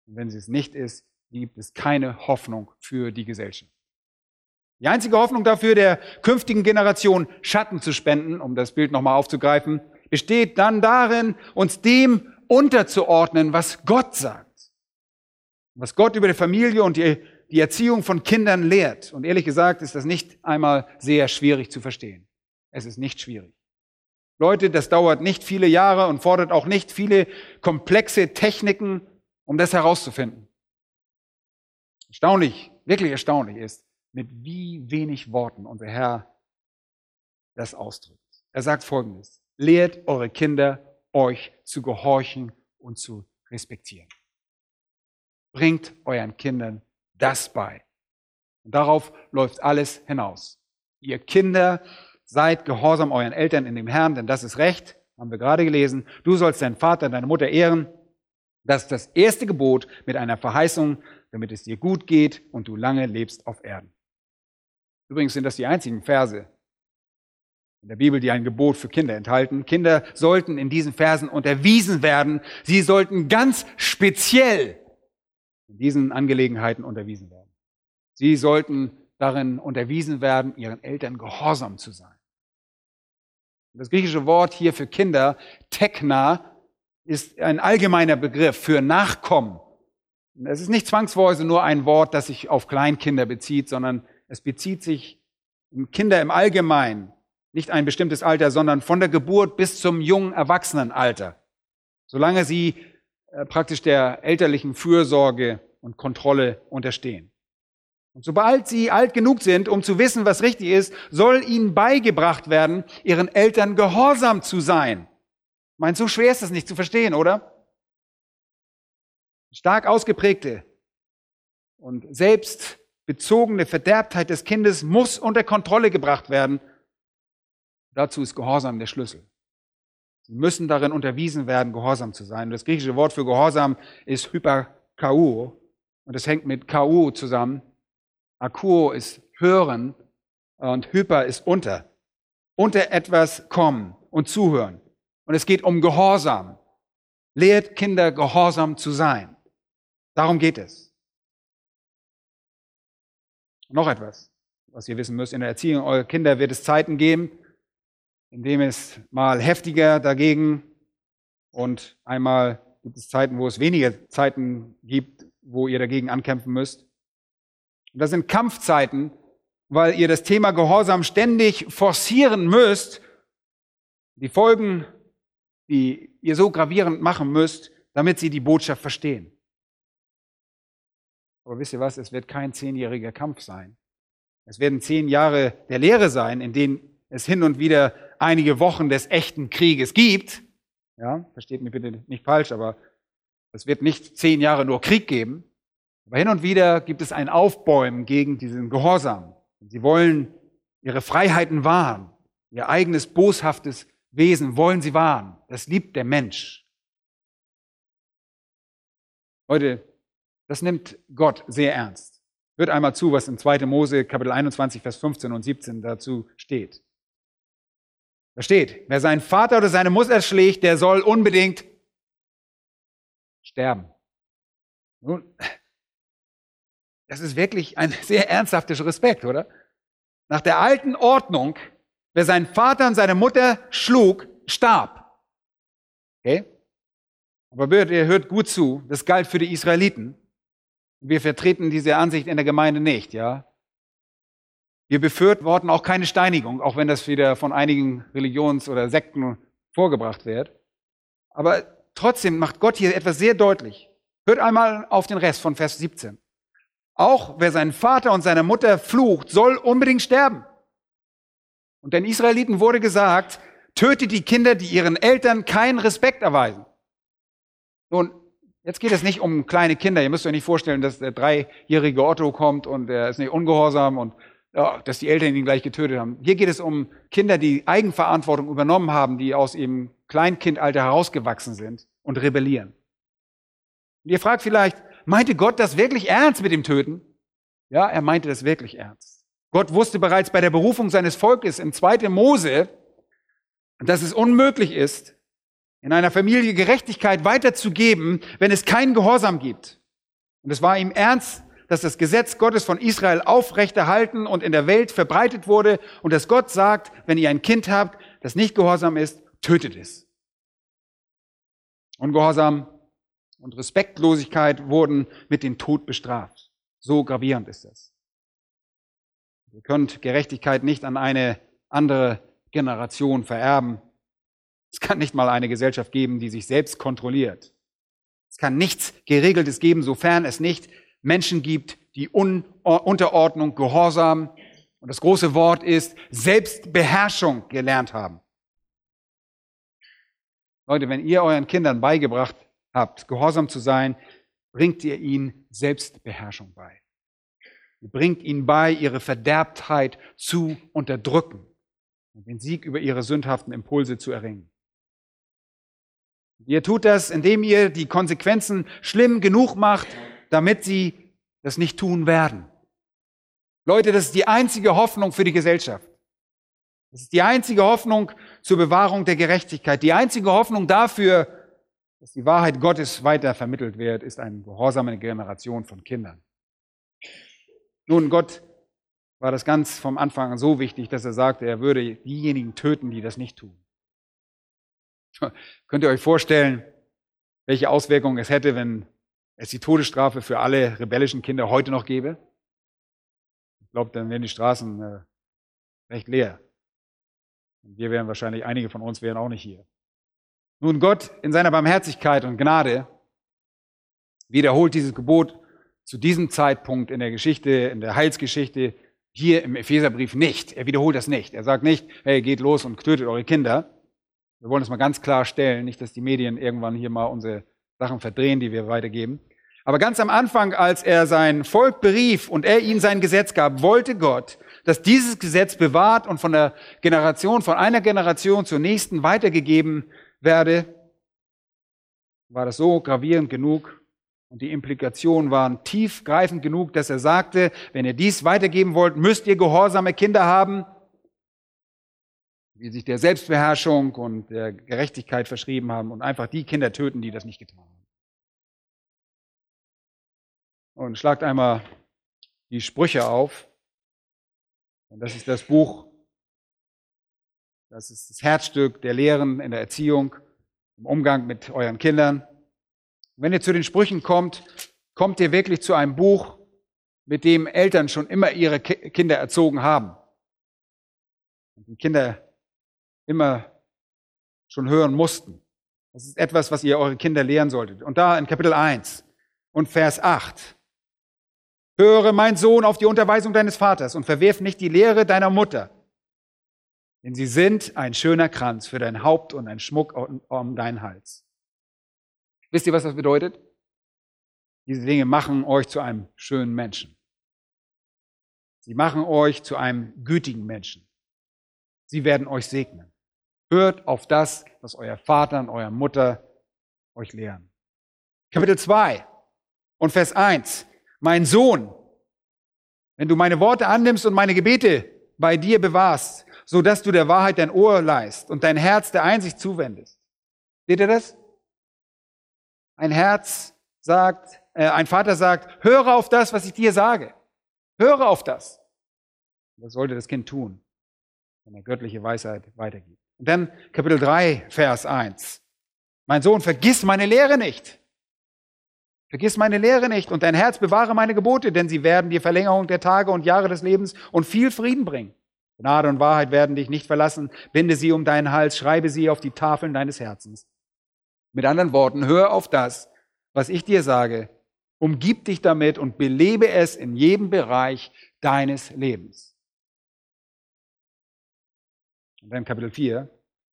Und wenn sie es nicht ist, gibt es keine Hoffnung für die Gesellschaft. Die einzige Hoffnung dafür, der künftigen Generation Schatten zu spenden, um das Bild nochmal aufzugreifen, besteht dann darin, uns dem unterzuordnen, was Gott sagt. Was Gott über die Familie und die Erziehung von Kindern lehrt. Und ehrlich gesagt ist das nicht einmal sehr schwierig zu verstehen. Es ist nicht schwierig. Leute, das dauert nicht viele Jahre und fordert auch nicht viele komplexe Techniken, um das herauszufinden. Erstaunlich, wirklich erstaunlich ist, mit wie wenig Worten unser Herr das ausdrückt. Er sagt Folgendes: Lehrt eure Kinder, euch zu gehorchen und zu respektieren. Bringt euren Kindern das bei. Und darauf läuft alles hinaus. Ihr Kinder, seid gehorsam euren Eltern in dem Herrn, denn das ist Recht, haben wir gerade gelesen. Du sollst deinen Vater, deine Mutter ehren. Das ist das erste Gebot mit einer Verheißung, damit es dir gut geht und du lange lebst auf Erden. Übrigens sind das die einzigen Verse in der Bibel, die ein Gebot für Kinder enthalten. Kinder sollten in diesen Versen unterwiesen werden. Sie sollten ganz speziell in diesen Angelegenheiten unterwiesen werden. Sie sollten darin unterwiesen werden, ihren Eltern gehorsam zu sein. Das griechische Wort hier für Kinder, Tekna, ist ein allgemeiner Begriff für Nachkommen. Es ist nicht zwangsweise nur ein Wort, das sich auf Kleinkinder bezieht, sondern es bezieht sich auf Kinder im Allgemeinen, nicht ein bestimmtes Alter, sondern von der Geburt bis zum jungen Erwachsenenalter, solange sie praktisch der elterlichen Fürsorge und Kontrolle unterstehen. Und sobald sie alt genug sind, um zu wissen, was richtig ist, soll ihnen beigebracht werden, ihren Eltern gehorsam zu sein. Ich meine, so schwer ist das nicht zu verstehen, oder? Stark ausgeprägte und selbstbezogene Verderbtheit des Kindes muss unter Kontrolle gebracht werden. Dazu ist Gehorsam der Schlüssel. Sie müssen darin unterwiesen werden, gehorsam zu sein. Das griechische Wort für Gehorsam ist Hyperkauo und es hängt mit Kau zusammen. Akuo ist hören und Hyper ist unter. Unter etwas kommen und zuhören. Und es geht um Gehorsam. Lehrt Kinder, gehorsam zu sein. Darum geht es. Noch etwas, was ihr wissen müsst. In der Erziehung eurer Kinder wird es Zeiten geben, in denen es mal heftiger dagegen und einmal gibt es Zeiten, wo es weniger Zeiten gibt, wo ihr dagegen ankämpfen müsst. Und das sind Kampfzeiten, weil ihr das Thema Gehorsam ständig forcieren müsst. Die Folgen, die ihr so gravierend machen müsst, damit sie die Botschaft verstehen. Aber wisst ihr was? Es wird kein 10-jähriger Kampf sein. Es werden 10 Jahre der Lehre sein, in denen es hin und wieder einige Wochen des echten Krieges gibt. Ja, versteht mich bitte nicht falsch, aber es wird nicht 10 Jahre nur Krieg geben. Aber hin und wieder gibt es ein Aufbäumen gegen diesen Gehorsam. Sie wollen ihre Freiheiten wahren. Ihr eigenes boshaftes Wesen wollen sie wahren. Das liebt der Mensch. Leute, das nimmt Gott sehr ernst. Hört einmal zu, was in 2. Mose, Kapitel 21, Vers 15 und 17 dazu steht. Da steht, wer seinen Vater oder seine Mutter schlägt, der soll unbedingt sterben. Nun, das ist wirklich ein sehr ernsthafter Respekt, oder? Nach der alten Ordnung, wer seinen Vater und seine Mutter schlug, starb. Okay? Aber ihr hört gut zu, das galt für die Israeliten. Wir vertreten diese Ansicht in der Gemeinde nicht, ja? Wir befürworten auch keine Steinigung, auch wenn das wieder von einigen Religions- oder Sekten vorgebracht wird. Aber trotzdem macht Gott hier etwas sehr deutlich. Hört einmal auf den Rest von Vers 17. Auch wer seinen Vater und seine Mutter flucht, soll unbedingt sterben. Und den Israeliten wurde gesagt, tötet die Kinder, die ihren Eltern keinen Respekt erweisen. Nun, jetzt geht es nicht um kleine Kinder. Ihr müsst euch nicht vorstellen, dass der 3-jährige Otto kommt und er ist nicht ungehorsam und ja, dass die Eltern ihn gleich getötet haben. Hier geht es um Kinder, die Eigenverantwortung übernommen haben, die aus ihrem Kleinkindalter herausgewachsen sind und rebellieren. Und ihr fragt vielleicht, meinte Gott das wirklich ernst mit dem Töten? Ja, er meinte das wirklich ernst. Gott wusste bereits bei der Berufung seines Volkes im 2. Mose, dass es unmöglich ist, in einer Familie Gerechtigkeit weiterzugeben, wenn es keinen Gehorsam gibt. Und es war ihm ernst, dass das Gesetz Gottes von Israel aufrechterhalten und in der Welt verbreitet wurde und dass Gott sagt, wenn ihr ein Kind habt, das nicht gehorsam ist, tötet es. Ungehorsam und Respektlosigkeit wurden mit dem Tod bestraft. So gravierend ist das. Ihr könnt Gerechtigkeit nicht an eine andere Generation vererben. Es kann nicht mal eine Gesellschaft geben, die sich selbst kontrolliert. Es kann nichts Geregeltes geben, sofern es nicht Menschen gibt, die Unterordnung, Gehorsam und das große Wort ist Selbstbeherrschung gelernt haben. Leute, wenn ihr euren Kindern beigebracht habt, gehorsam zu sein, bringt ihr ihnen Selbstbeherrschung bei. Ihr bringt ihnen bei, ihre Verderbtheit zu unterdrücken und den Sieg über ihre sündhaften Impulse zu erringen. Ihr tut das, indem ihr die Konsequenzen schlimm genug macht, damit sie das nicht tun werden. Leute, das ist die einzige Hoffnung für die Gesellschaft. Das ist die einzige Hoffnung zur Bewahrung der Gerechtigkeit. Die einzige Hoffnung dafür, dass die Wahrheit Gottes weiter vermittelt wird, ist eine gehorsame Generation von Kindern. Nun, Gott war das ganz vom Anfang an so wichtig, dass er sagte, er würde diejenigen töten, die das nicht tun. Könnt ihr euch vorstellen, welche Auswirkungen es hätte, wenn es die Todesstrafe für alle rebellischen Kinder heute noch gäbe? Ich glaube, dann wären die Straßen recht leer. Und wir wären wahrscheinlich, einige von uns wären auch nicht hier. Nun, Gott in seiner Barmherzigkeit und Gnade wiederholt dieses Gebot zu diesem Zeitpunkt in der Geschichte, in der Heilsgeschichte, hier im Epheserbrief nicht. Er wiederholt das nicht. Er sagt nicht, hey, geht los und tötet eure Kinder. Wir wollen das mal ganz klar stellen, nicht, dass die Medien irgendwann hier mal unsere Sachen verdrehen, die wir weitergeben. Aber ganz am Anfang, als er sein Volk berief und er ihnen sein Gesetz gab, wollte Gott, dass dieses Gesetz bewahrt und von einer Generation zur nächsten weitergegeben werde. War das so gravierend genug und die Implikationen waren tiefgreifend genug, dass er sagte, wenn ihr dies weitergeben wollt, müsst ihr gehorsame Kinder haben, die sich der Selbstbeherrschung und der Gerechtigkeit verschrieben haben und einfach die Kinder töten, die das nicht getan haben. Und schlagt einmal die Sprüche auf. Und das ist das Buch, das ist das Herzstück der Lehren in der Erziehung, im Umgang mit euren Kindern. Und wenn ihr zu den Sprüchen kommt, kommt ihr wirklich zu einem Buch, mit dem Eltern schon immer ihre Kinder erzogen haben. Und die Kinder immer schon hören mussten. Das ist etwas, was ihr eure Kinder lehren solltet. Und da in Kapitel 1 und Vers 8. Höre, mein Sohn, auf die Unterweisung deines Vaters und verwirf nicht die Lehre deiner Mutter. Denn sie sind ein schöner Kranz für dein Haupt und ein Schmuck um deinen Hals. Wisst ihr, was das bedeutet? Diese Dinge machen euch zu einem schönen Menschen. Sie machen euch zu einem gütigen Menschen. Sie werden euch segnen. Hört auf das, was euer Vater und eure Mutter euch lehren. Kapitel 2 und Vers 1. Mein Sohn, wenn du meine Worte annimmst und meine Gebete bei dir bewahrst, so dass du der Wahrheit dein Ohr leihst und dein Herz der Einsicht zuwendest. Seht ihr das? Ein Vater sagt, höre auf das, was ich dir sage. Höre auf das. Das sollte das Kind tun, wenn er göttliche Weisheit weitergibt. Und dann Kapitel 3, Vers 1. Mein Sohn, vergiss meine Lehre nicht. Vergiss meine Lehre nicht und dein Herz bewahre meine Gebote, denn sie werden dir Verlängerung der Tage und Jahre des Lebens und viel Frieden bringen. Gnade und Wahrheit werden dich nicht verlassen. Binde sie um deinen Hals, schreibe sie auf die Tafeln deines Herzens. Mit anderen Worten, hör auf das, was ich dir sage, umgib dich damit und belebe es in jedem Bereich deines Lebens. Und dann Kapitel 4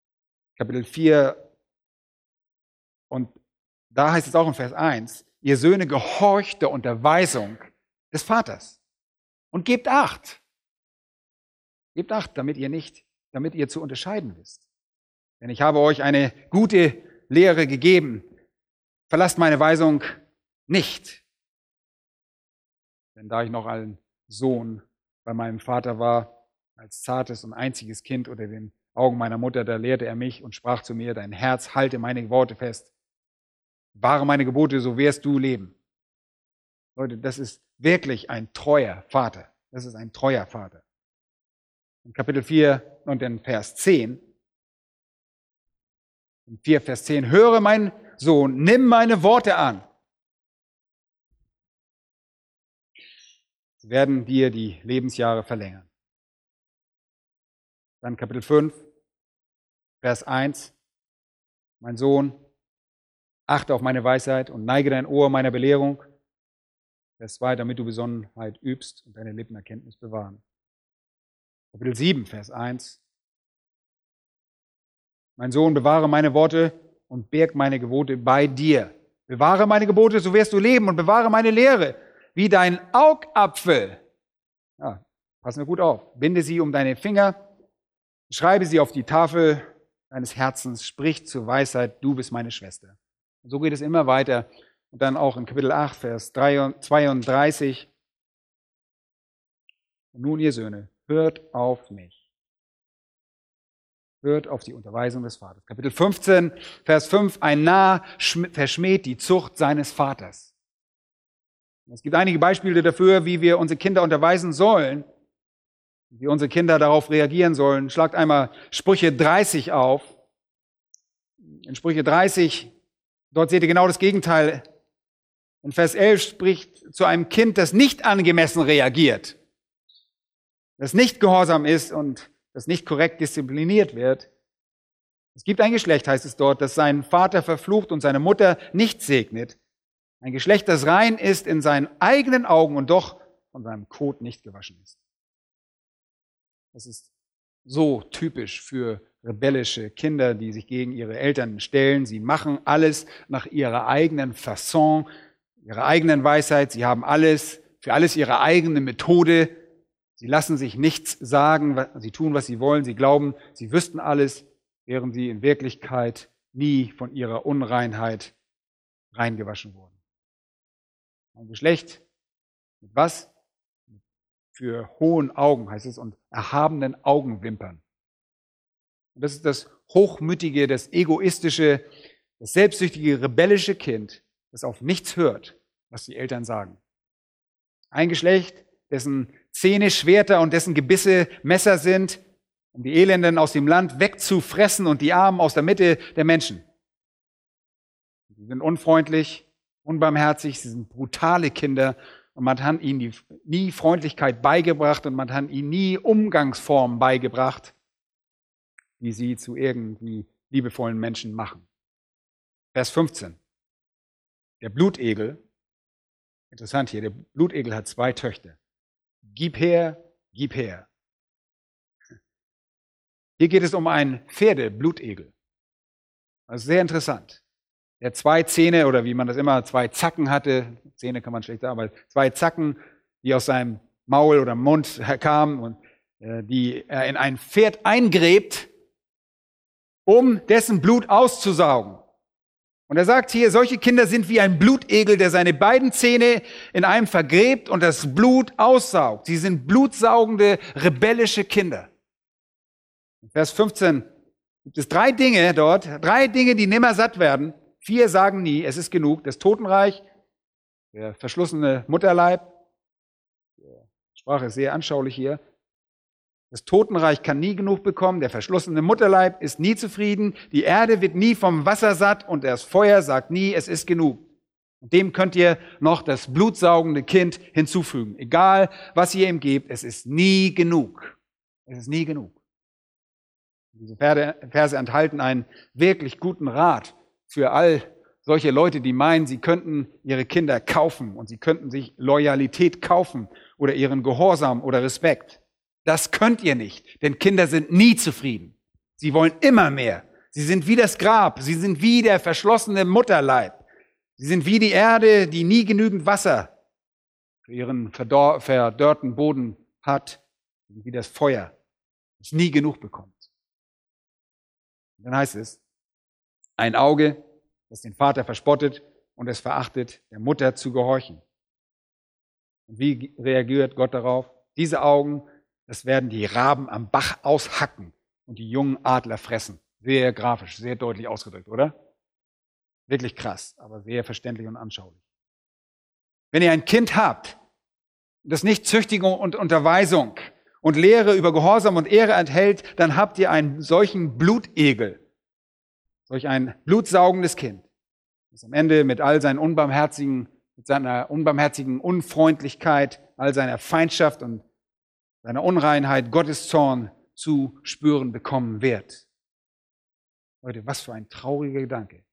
und da heißt es auch in Vers 1, ihr Söhne, gehorcht der Unterweisung des Vaters und gebt Acht. Gebt Acht, damit ihr zu unterscheiden wisst. Denn ich habe euch eine gute Lehre gegeben. Verlasst meine Weisung nicht. Denn da ich noch ein Sohn bei meinem Vater war, als zartes und einziges Kind unter den Augen meiner Mutter, da lehrte er mich und sprach zu mir, dein Herz halte meine Worte fest. Wahre meine Gebote, so wirst du leben. Leute, das ist wirklich ein treuer Vater. Das ist ein treuer Vater. In Kapitel 4 und in Vers 10. In 4, Vers 10. Höre, mein Sohn, nimm meine Worte an. Sie werden dir die Lebensjahre verlängern. Dann Kapitel 5, Vers 1. Mein Sohn, achte auf meine Weisheit und neige dein Ohr meiner Belehrung. Vers 2, damit du Besonnenheit übst und deine Lippen Erkenntnis bewahren. Kapitel 7, Vers 1. Mein Sohn, bewahre meine Worte und birg meine Gebote bei dir. Bewahre meine Gebote, so wirst du leben, und bewahre meine Lehre, wie dein Augapfel. Ja, pass mir gut auf. Binde sie um deine Finger, schreibe sie auf die Tafel deines Herzens, sprich zur Weisheit, du bist meine Schwester. Und so geht es immer weiter. Und dann auch in Kapitel 8, Vers 32. Und nun, ihr Söhne, hört auf mich. Hört auf die Unterweisung des Vaters. Kapitel 15, Vers 5. Ein Narr verschmäht die Zucht seines Vaters. Es gibt einige Beispiele dafür, wie wir unsere Kinder unterweisen sollen, wie unsere Kinder darauf reagieren sollen. Schlagt einmal Sprüche 30 auf. In Sprüche 30, dort seht ihr genau das Gegenteil. In Vers 11 spricht zu einem Kind, das nicht angemessen reagiert, das nicht gehorsam ist und das nicht korrekt diszipliniert wird. Es gibt ein Geschlecht, heißt es dort, das seinen Vater verflucht und seine Mutter nicht segnet. Ein Geschlecht, das rein ist in seinen eigenen Augen und doch von seinem Kot nicht gewaschen ist. Das ist so typisch für rebellische Kinder, die sich gegen ihre Eltern stellen. Sie machen alles nach ihrer eigenen Fasson, ihrer eigenen Weisheit. Sie haben für alles ihre eigene Methode. Sie lassen sich nichts sagen, sie tun, was sie wollen. Sie glauben, sie wüssten alles, während sie in Wirklichkeit nie von ihrer Unreinheit reingewaschen wurden. Ein Geschlecht mit was? Für hohen Augen, heißt es, und erhabenen Augenwimpern. Und das ist das hochmütige, das egoistische, das selbstsüchtige, rebellische Kind, das auf nichts hört, was die Eltern sagen. Ein Geschlecht, dessen Zähne Schwerter und dessen Gebisse Messer sind, um die Elenden aus dem Land wegzufressen und die Armen aus der Mitte der Menschen. Sie sind unfreundlich, unbarmherzig, sie sind brutale Kinder und man hat ihnen nie Freundlichkeit beigebracht und man hat ihnen nie Umgangsformen beigebracht, die sie zu irgendwie liebevollen Menschen machen. Vers 15. Der Blutegel, interessant hier, der Blutegel hat 2 Töchter. Gib her, gib her. Hier geht es um einen Pferdeblutegel. Also sehr interessant. Der 2 Zähne, oder wie man das immer, 2 Zacken hatte, Zähne kann man schlecht sagen, aber 2 Zacken, die aus seinem Maul oder Mund kamen und die er in ein Pferd eingräbt, um dessen Blut auszusaugen. Und er sagt hier, solche Kinder sind wie ein Blutegel, der seine beiden Zähne in einem vergräbt und das Blut aussaugt. Sie sind blutsaugende, rebellische Kinder. In Vers 15 gibt es 3 Dinge dort, 3 Dinge, die nimmer satt werden. 4 sagen nie, es ist genug. Das Totenreich, der verschlossene Mutterleib, die Sprache ist sehr anschaulich hier. Das Totenreich kann nie genug bekommen, der verschlossene Mutterleib ist nie zufrieden, die Erde wird nie vom Wasser satt und das Feuer sagt nie, es ist genug. Und dem könnt ihr noch das blutsaugende Kind hinzufügen. Egal, was ihr ihm gebt, es ist nie genug. Es ist nie genug. Diese Verse enthalten einen wirklich guten Rat für all solche Leute, die meinen, sie könnten ihre Kinder kaufen und sie könnten sich Loyalität kaufen oder ihren Gehorsam oder Respekt. Das könnt ihr nicht, denn Kinder sind nie zufrieden. Sie wollen immer mehr. Sie sind wie das Grab, sie sind wie der verschlossene Mutterleib. Sie sind wie die Erde, die nie genügend Wasser für ihren verdörrten Boden hat, wie das Feuer, das nie genug bekommt. Und dann heißt es, ein Auge, das den Vater verspottet und es verachtet, der Mutter zu gehorchen. Und wie reagiert Gott darauf? Diese Augen, das werden die Raben am Bach aushacken und die jungen Adler fressen. Sehr grafisch, sehr deutlich ausgedrückt, oder? Wirklich krass, aber sehr verständlich und anschaulich. Wenn ihr ein Kind habt, das nicht Züchtigung und Unterweisung und Lehre über Gehorsam und Ehre enthält, dann habt ihr einen solchen Blutegel, solch ein blutsaugendes Kind, das am Ende mit seiner unbarmherzigen Unfreundlichkeit, all seiner Feindschaft und seiner Unreinheit Gottes Zorn zu spüren bekommen wird. Leute, was für ein trauriger Gedanke.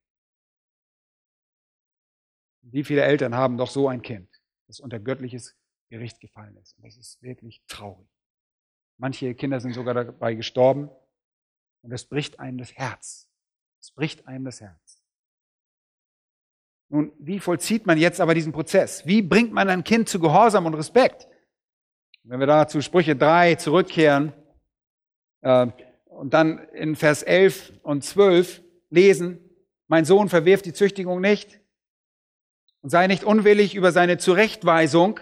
Wie viele Eltern haben doch so ein Kind, das unter göttliches Gericht gefallen ist? Und das ist wirklich traurig. Manche Kinder sind sogar dabei gestorben und das bricht einem das Herz. Es bricht einem das Herz. Nun, wie vollzieht man jetzt aber diesen Prozess? Wie bringt man ein Kind zu Gehorsam und Respekt? Wenn wir da zu Sprüche 3 zurückkehren und dann in Vers 11 und 12 lesen, mein Sohn, verwirf die Züchtigung nicht und sei nicht unwillig über seine Zurechtweisung.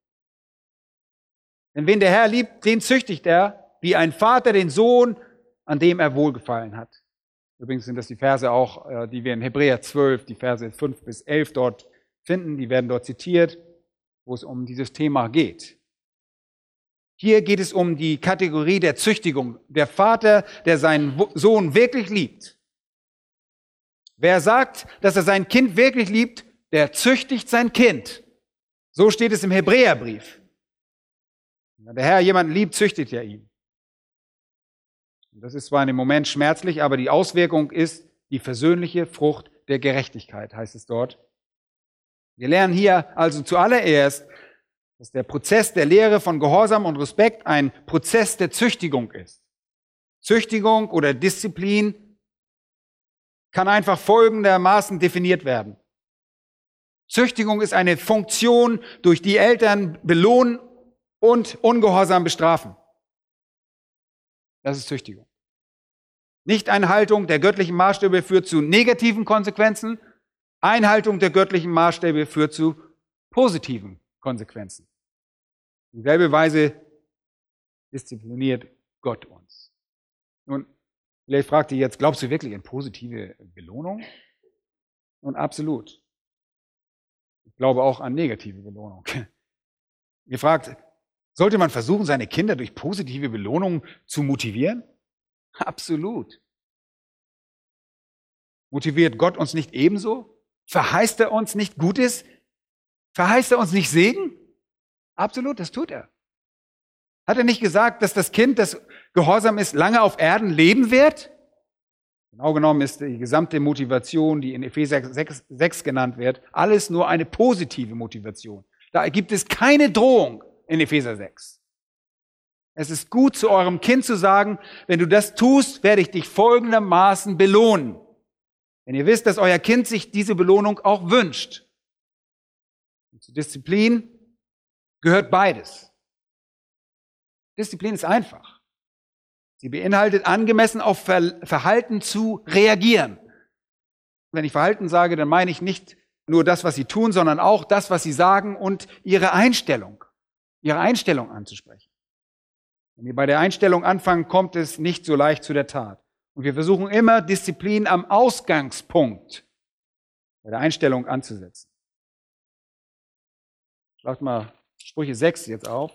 Denn wen der Herr liebt, den züchtigt er, wie ein Vater den Sohn, an dem er wohlgefallen hat. Übrigens sind das die Verse auch, die wir in Hebräer 12, die Verse 5 bis 11 dort finden. Die werden dort zitiert, wo es um dieses Thema geht. Hier geht es um die Kategorie der Züchtigung. Der Vater, der seinen Sohn wirklich liebt. Wer sagt, dass er sein Kind wirklich liebt, der züchtigt sein Kind. So steht es im Hebräerbrief. Wenn der Herr jemanden liebt, züchtigt er ihn. Das ist zwar in dem Moment schmerzlich, aber die Auswirkung ist die versöhnliche Frucht der Gerechtigkeit, heißt es dort. Wir lernen hier also zuallererst, dass der Prozess der Lehre von Gehorsam und Respekt ein Prozess der Züchtigung ist. Züchtigung oder Disziplin kann einfach folgendermaßen definiert werden. Züchtigung ist eine Funktion, durch die Eltern belohnen und Ungehorsam bestrafen. Das ist Züchtigung. Nichteinhaltung der göttlichen Maßstäbe führt zu negativen Konsequenzen. Einhaltung der göttlichen Maßstäbe führt zu positiven Konsequenzen. In selbe Weise diszipliniert Gott uns. Nun, vielleicht fragt ihr jetzt, glaubst du wirklich an positive Belohnung? Und absolut. Ich glaube auch an negative Belohnung. Ihr fragt, sollte man versuchen, seine Kinder durch positive Belohnungen zu motivieren? Absolut. Motiviert Gott uns nicht ebenso? Verheißt er uns nicht Gutes? Verheißt er uns nicht Segen? Absolut, das tut er. Hat er nicht gesagt, dass das Kind, das gehorsam ist, lange auf Erden leben wird? Genau genommen ist die gesamte Motivation, die in Epheser 6 genannt wird, alles nur eine positive Motivation. Da gibt es keine Drohung in Epheser 6. Es ist gut, zu eurem Kind zu sagen, wenn du das tust, werde ich dich folgendermaßen belohnen. Wenn ihr wisst, dass euer Kind sich diese Belohnung auch wünscht. Und zur Disziplin gehört beides. Disziplin ist einfach. Sie beinhaltet, angemessen auf Verhalten zu reagieren. Wenn ich Verhalten sage, dann meine ich nicht nur das, was sie tun, sondern auch das, was sie sagen und ihre Einstellung anzusprechen. Wenn wir bei der Einstellung anfangen, kommt es nicht so leicht zu der Tat. Und wir versuchen immer, Disziplin am Ausgangspunkt bei der Einstellung anzusetzen. Schlagt mal Sprüche 6 jetzt auf.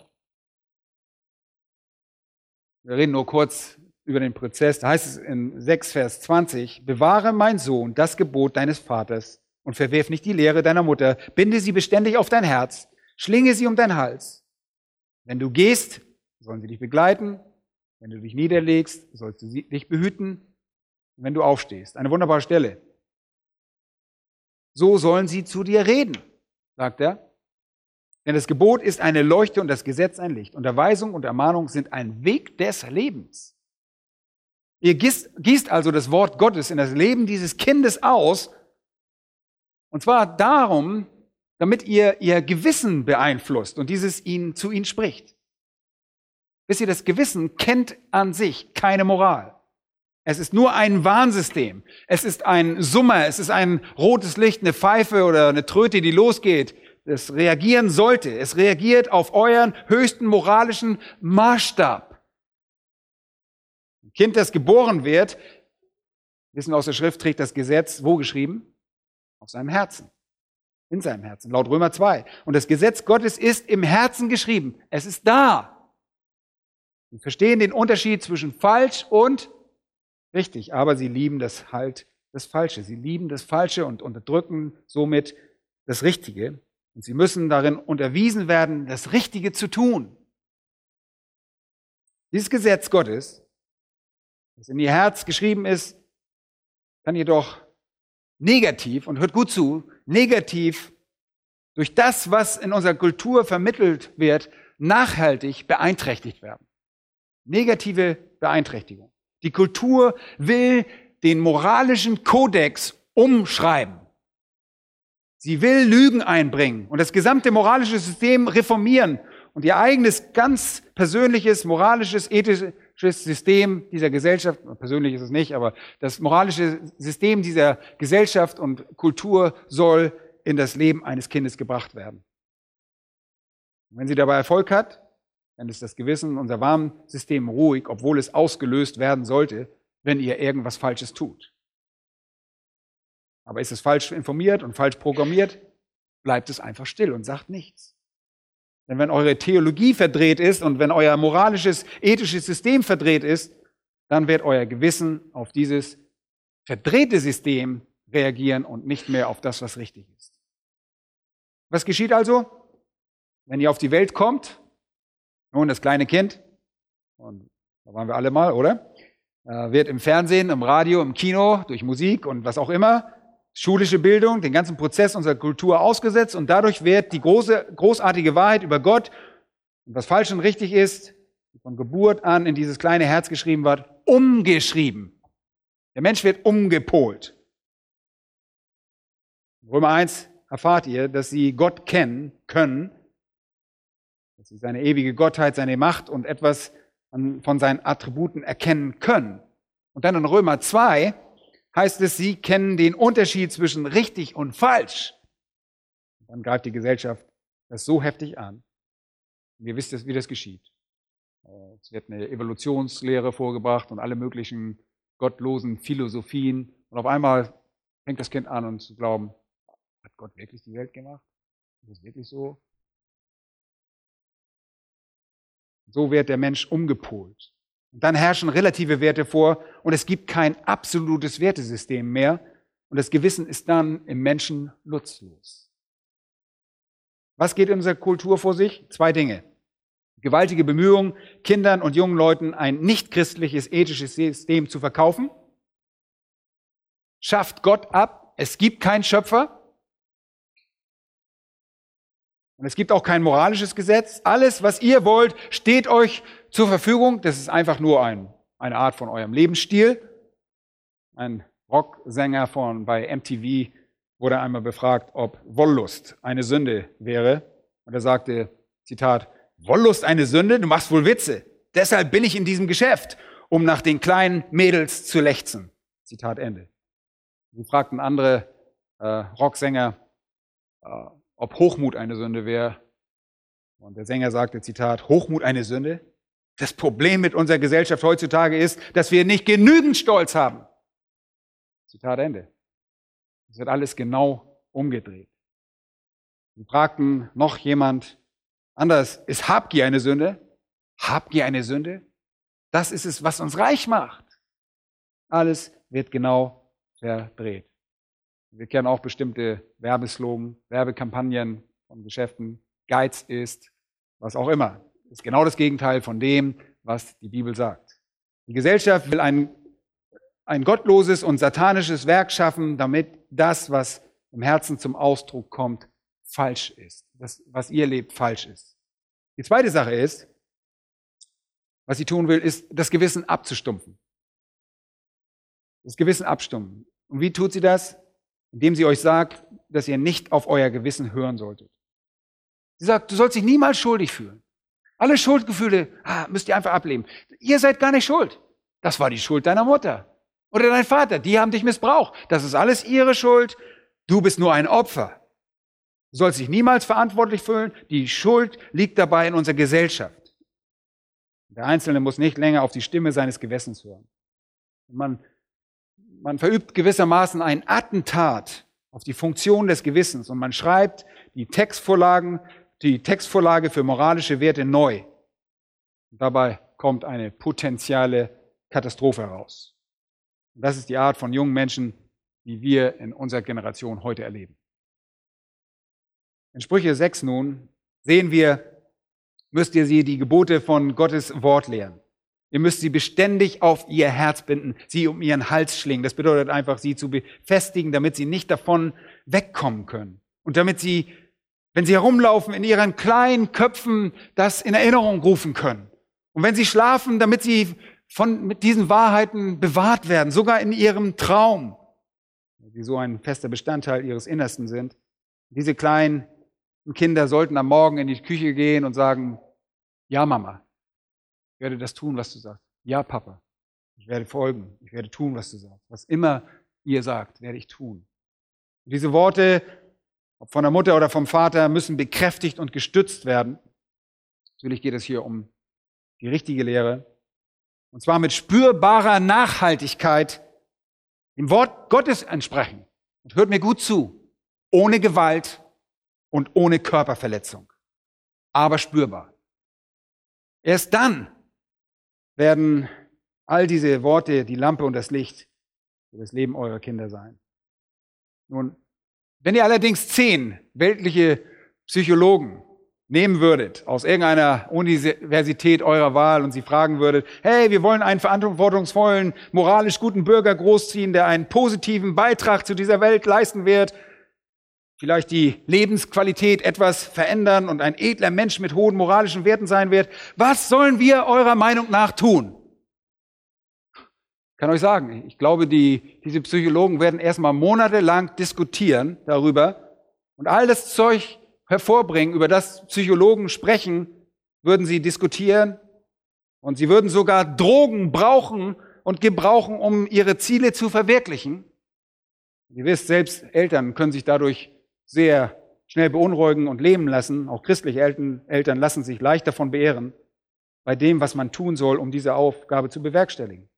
Wir reden nur kurz über den Prozess. Da heißt es in 6, Vers 20, bewahre, mein Sohn, das Gebot deines Vaters und verwirf nicht die Lehre deiner Mutter. Binde sie beständig auf dein Herz, schlinge sie um deinen Hals. Wenn du gehst, sollen sie dich begleiten. Wenn du dich niederlegst, sollst du dich behüten. Und wenn du aufstehst. Eine wunderbare Stelle. So sollen sie zu dir reden, sagt er. Denn das Gebot ist eine Leuchte und das Gesetz ein Licht. Unterweisung und Ermahnung sind ein Weg des Lebens. Ihr gießt also das Wort Gottes in das Leben dieses Kindes aus. Und zwar darum, damit ihr Gewissen beeinflusst und dieses zu ihnen spricht. Wisst ihr, das Gewissen kennt an sich keine Moral. Es ist nur ein Warnsystem. Es ist ein Summer, es ist ein rotes Licht, eine Pfeife oder eine Tröte, die losgeht. Es reagieren sollte. Es reagiert auf euren höchsten moralischen Maßstab. Ein Kind, das geboren wird, wissen wir aus der Schrift, trägt das Gesetz wo geschrieben? Auf seinem Herzen. in seinem Herzen, laut Römer 2. Und das Gesetz Gottes ist im Herzen geschrieben. Es ist da. Sie verstehen den Unterschied zwischen falsch und richtig, aber sie lieben das Falsche. Sie lieben das Falsche und unterdrücken somit das Richtige. Und sie müssen darin unterwiesen werden, das Richtige zu tun. Dieses Gesetz Gottes, das in ihr Herz geschrieben ist, kann jedoch negativ, und hört gut zu, negativ durch das, was in unserer Kultur vermittelt wird, nachhaltig beeinträchtigt werden. Negative Beeinträchtigung. Die Kultur will den moralischen Kodex umschreiben. Sie will Lügen einbringen und das gesamte moralische System reformieren und ihr eigenes, ganz persönliches, moralisches, ethisches System dieser Gesellschaft, persönlich ist es nicht, aber das moralische System dieser Gesellschaft und Kultur soll in das Leben eines Kindes gebracht werden. Und wenn sie dabei Erfolg hat, dann ist das Gewissen, unser Warnsystem ruhig, obwohl es ausgelöst werden sollte, wenn ihr irgendwas Falsches tut. Aber ist es falsch informiert und falsch programmiert, bleibt es einfach still und sagt nichts. Denn wenn eure Theologie verdreht ist und wenn euer moralisches, ethisches System verdreht ist, dann wird euer Gewissen auf dieses verdrehte System reagieren und nicht mehr auf das, was richtig ist. Was geschieht also, wenn ihr auf die Welt kommt? Nun, das kleine Kind, und da waren wir alle mal, oder? Wird im Fernsehen, im Radio, im Kino, durch Musik und was auch immer, schulische Bildung, den ganzen Prozess unserer Kultur ausgesetzt und dadurch wird die großartige Wahrheit über Gott und was falsch und richtig ist, die von Geburt an in dieses kleine Herz geschrieben wird, umgeschrieben. Der Mensch wird umgepolt. In Römer 1 erfahrt ihr, dass sie Gott kennen können, dass sie seine ewige Gottheit, seine Macht und etwas von seinen Attributen erkennen können. Und dann in Römer 2 heißt es, sie kennen den Unterschied zwischen richtig und falsch. Und dann greift die Gesellschaft das so heftig an. Und ihr wisst, wie das geschieht. Es wird eine Evolutionslehre vorgebracht und alle möglichen gottlosen Philosophien. Und auf einmal fängt das Kind an, und zu glauben, hat Gott wirklich die Welt gemacht? Ist das wirklich so? So wird der Mensch umgepolt. Und dann herrschen relative Werte vor und es gibt kein absolutes Wertesystem mehr und das Gewissen ist dann im Menschen nutzlos. Was geht in unserer Kultur vor sich? 2 Dinge. Gewaltige Bemühungen, Kindern und jungen Leuten ein nicht-christliches ethisches System zu verkaufen. Schafft Gott ab. Es gibt keinen Schöpfer. Und es gibt auch kein moralisches Gesetz. Alles, was ihr wollt, steht euch zur Verfügung. Das ist einfach nur eine Art von eurem Lebensstil. Ein Rocksänger bei MTV wurde einmal befragt, ob Wollust eine Sünde wäre. Und er sagte, Zitat, Wollust eine Sünde? Du machst wohl Witze. Deshalb bin ich in diesem Geschäft, um nach den kleinen Mädels zu lechzen. Zitat Ende. Sie fragten andere Rocksänger, ob Hochmut eine Sünde wäre. Und der Sänger sagte, Zitat, Hochmut eine Sünde? Das Problem mit unserer Gesellschaft heutzutage ist, dass wir nicht genügend Stolz haben. Zitat Ende. Es wird alles genau umgedreht. Sie fragten noch jemand anders, ist Habgier eine Sünde? Habgier eine Sünde? Das ist es, was uns reich macht. Alles wird genau verdreht. Wir kennen auch bestimmte Werbeslogan, Werbekampagnen von Geschäften. Geiz ist, was auch immer. Das ist genau das Gegenteil von dem, was die Bibel sagt. Die Gesellschaft will ein gottloses und satanisches Werk schaffen, damit das, was im Herzen zum Ausdruck kommt, falsch ist. Das, was ihr lebt, falsch ist. Die zweite Sache ist, was sie tun will, ist, das Gewissen abzustumpfen. Das Gewissen abstumpfen. Und wie tut sie das? Indem sie euch sagt, dass ihr nicht auf euer Gewissen hören solltet. Sie sagt, du sollst dich niemals schuldig fühlen. Alle Schuldgefühle müsst ihr einfach ablehnen. Ihr seid gar nicht schuld. Das war die Schuld deiner Mutter oder dein Vater. Die haben dich missbraucht. Das ist alles ihre Schuld. Du bist nur ein Opfer. Du sollst dich niemals verantwortlich fühlen. Die Schuld liegt dabei in unserer Gesellschaft. Der Einzelne muss nicht länger auf die Stimme seines Gewissens hören. Man verübt gewissermaßen ein Attentat auf die Funktion des Gewissens. Und man schreibt die Textvorlage für moralische Werte neu. Und dabei kommt eine potenzielle Katastrophe heraus. Und das ist die Art von jungen Menschen, die wir in unserer Generation heute erleben. In Sprüche 6 nun sehen wir, müsst ihr sie die Gebote von Gottes Wort lehren. Ihr müsst sie beständig auf ihr Herz binden, sie um ihren Hals schlingen. Das bedeutet einfach, sie zu befestigen, damit sie nicht davon wegkommen können. Und damit sie, wenn sie herumlaufen, in ihren kleinen Köpfen das in Erinnerung rufen können. Und wenn sie schlafen, damit sie mit diesen Wahrheiten bewahrt werden, sogar in ihrem Traum, die so ein fester Bestandteil ihres Innersten sind. Diese kleinen Kinder sollten am Morgen in die Küche gehen und sagen, ja Mama, ich werde das tun, was du sagst. Ja Papa, ich werde folgen, ich werde tun, was du sagst. Was immer ihr sagt, werde ich tun. Und diese Worte, ob von der Mutter oder vom Vater, müssen bekräftigt und gestützt werden. Natürlich geht es hier um die richtige Lehre. Und zwar mit spürbarer Nachhaltigkeit dem Wort Gottes entsprechen. Und hört mir gut zu. Ohne Gewalt und ohne Körperverletzung. Aber spürbar. Erst dann werden all diese Worte die Lampe und das Licht für das Leben eurer Kinder sein. Nun, wenn ihr allerdings 10 weltliche Psychologen nehmen würdet, aus irgendeiner Universität eurer Wahl und sie fragen würdet, hey, wir wollen einen verantwortungsvollen, moralisch guten Bürger großziehen, der einen positiven Beitrag zu dieser Welt leisten wird, vielleicht die Lebensqualität etwas verändern und ein edler Mensch mit hohen moralischen Werten sein wird. Was sollen wir eurer Meinung nach tun? Ich kann euch sagen, ich glaube, diese Psychologen werden erstmal monatelang diskutieren darüber und all das Zeug hervorbringen, über das Psychologen sprechen, würden sie diskutieren und sie würden sogar Drogen brauchen und gebrauchen, um ihre Ziele zu verwirklichen. Ihr wisst, selbst Eltern können sich dadurch sehr schnell beunruhigen und lähmen lassen. Auch christliche Eltern lassen sich leicht davon beirren, bei dem, was man tun soll, um diese Aufgabe zu bewerkstelligen.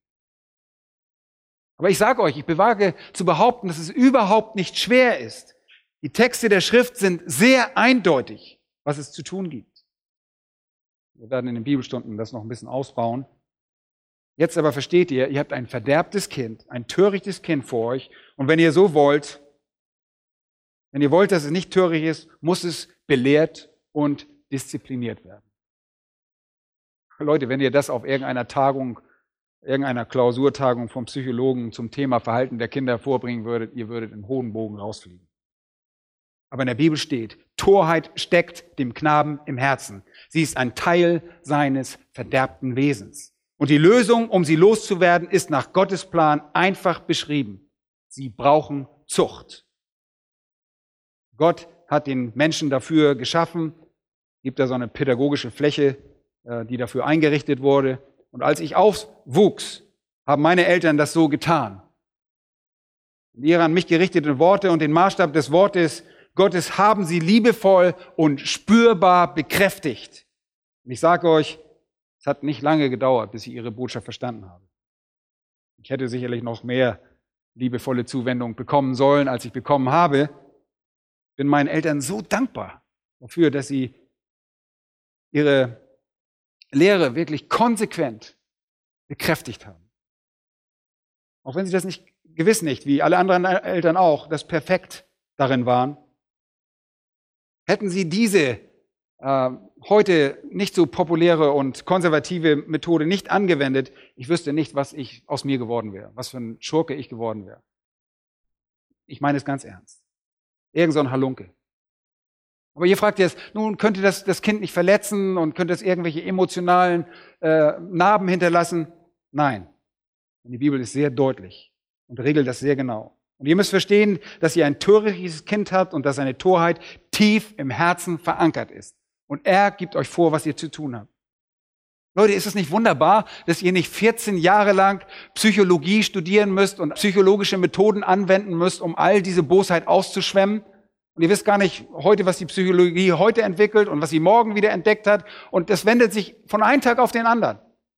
Aber ich sage euch, ich bewage zu behaupten, dass es überhaupt nicht schwer ist. Die Texte der Schrift sind sehr eindeutig, was es zu tun gibt. Wir werden in den Bibelstunden das noch ein bisschen ausbauen. Jetzt aber versteht ihr habt ein verderbtes Kind, ein törichtes Kind vor euch. Und wenn ihr so wollt, wenn ihr wollt, dass es nicht töricht ist, muss es belehrt und diszipliniert werden. Leute, wenn ihr das auf irgendeiner Tagung, irgendeiner Klausurtagung vom Psychologen zum Thema Verhalten der Kinder vorbringen würdet, ihr würdet im hohen Bogen rausfliegen. Aber in der Bibel steht, Torheit steckt dem Knaben im Herzen. Sie ist ein Teil seines verderbten Wesens. Und die Lösung, um sie loszuwerden, ist nach Gottes Plan einfach beschrieben. Sie brauchen Zucht. Gott hat den Menschen dafür geschaffen, gibt da so eine pädagogische Fläche, die dafür eingerichtet wurde. Und als ich aufwuchs, haben meine Eltern das so getan. Und ihre an mich gerichteten Worte und den Maßstab des Wortes Gottes haben sie liebevoll und spürbar bekräftigt. Und ich sage euch, es hat nicht lange gedauert, bis ich ihre Botschaft verstanden habe. Ich hätte sicherlich noch mehr liebevolle Zuwendung bekommen sollen, als ich bekommen habe. Ich bin meinen Eltern so dankbar dafür, dass sie ihre Lehre wirklich konsequent bekräftigt haben. Auch wenn sie das nicht, gewiss nicht, wie alle anderen Eltern auch, das perfekt darin waren. Hätten sie diese heute nicht so populäre und konservative Methode nicht angewendet, ich wüsste nicht, was ich aus mir geworden wäre, was für ein Schurke ich geworden wäre. Ich meine es ganz ernst. Irgend so ein Halunke. Aber ihr fragt jetzt, nun könnte das Kind nicht verletzen und könnte es irgendwelche emotionalen Narben hinterlassen? Nein. Und die Bibel ist sehr deutlich und regelt das sehr genau. Und ihr müsst verstehen, dass ihr ein törichtes Kind habt und dass seine Torheit tief im Herzen verankert ist. Und er gibt euch vor, was ihr zu tun habt. Leute, ist es nicht wunderbar, dass ihr nicht 14 Jahre lang Psychologie studieren müsst und psychologische Methoden anwenden müsst, um all diese Bosheit auszuschwemmen? Und ihr wisst gar nicht heute, was die Psychologie heute entwickelt und was sie morgen wieder entdeckt hat. Und das wendet sich von einem Tag auf den anderen.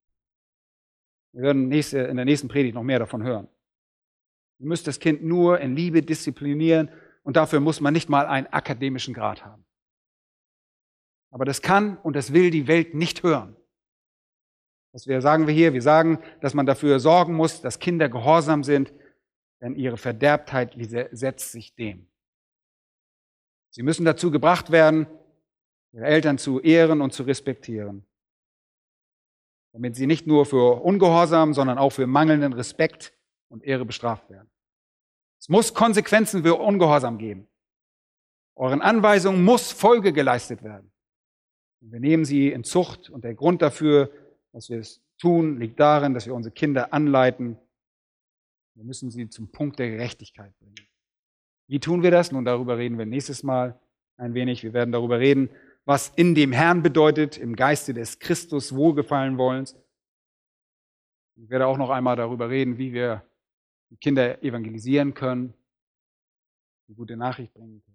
Wir werden in der nächsten Predigt noch mehr davon hören. Ihr müsst das Kind nur in Liebe disziplinieren und dafür muss man nicht mal einen akademischen Grad haben. Aber das kann und das will die Welt nicht hören. Sagen wir hier? Wir sagen, dass man dafür sorgen muss, dass Kinder gehorsam sind, denn ihre Verderbtheit widersetzt sich dem. Sie müssen dazu gebracht werden, ihre Eltern zu ehren und zu respektieren, damit sie nicht nur für Ungehorsam, sondern auch für mangelnden Respekt und Ehre bestraft werden. Es muss Konsequenzen für Ungehorsam geben. Euren Anweisungen muss Folge geleistet werden. Wir nehmen sie in Zucht und der Grund dafür, dass wir es tun, liegt darin, dass wir unsere Kinder anleiten. Wir müssen sie zum Punkt der Gerechtigkeit bringen. Wie tun wir das? Nun, darüber reden wir nächstes Mal ein wenig. Wir werden darüber reden, was in dem Herrn bedeutet, im Geiste des Christus wohlgefallen wollens. Ich werde auch noch einmal darüber reden, wie wir die Kinder evangelisieren können, die gute Nachricht bringen können.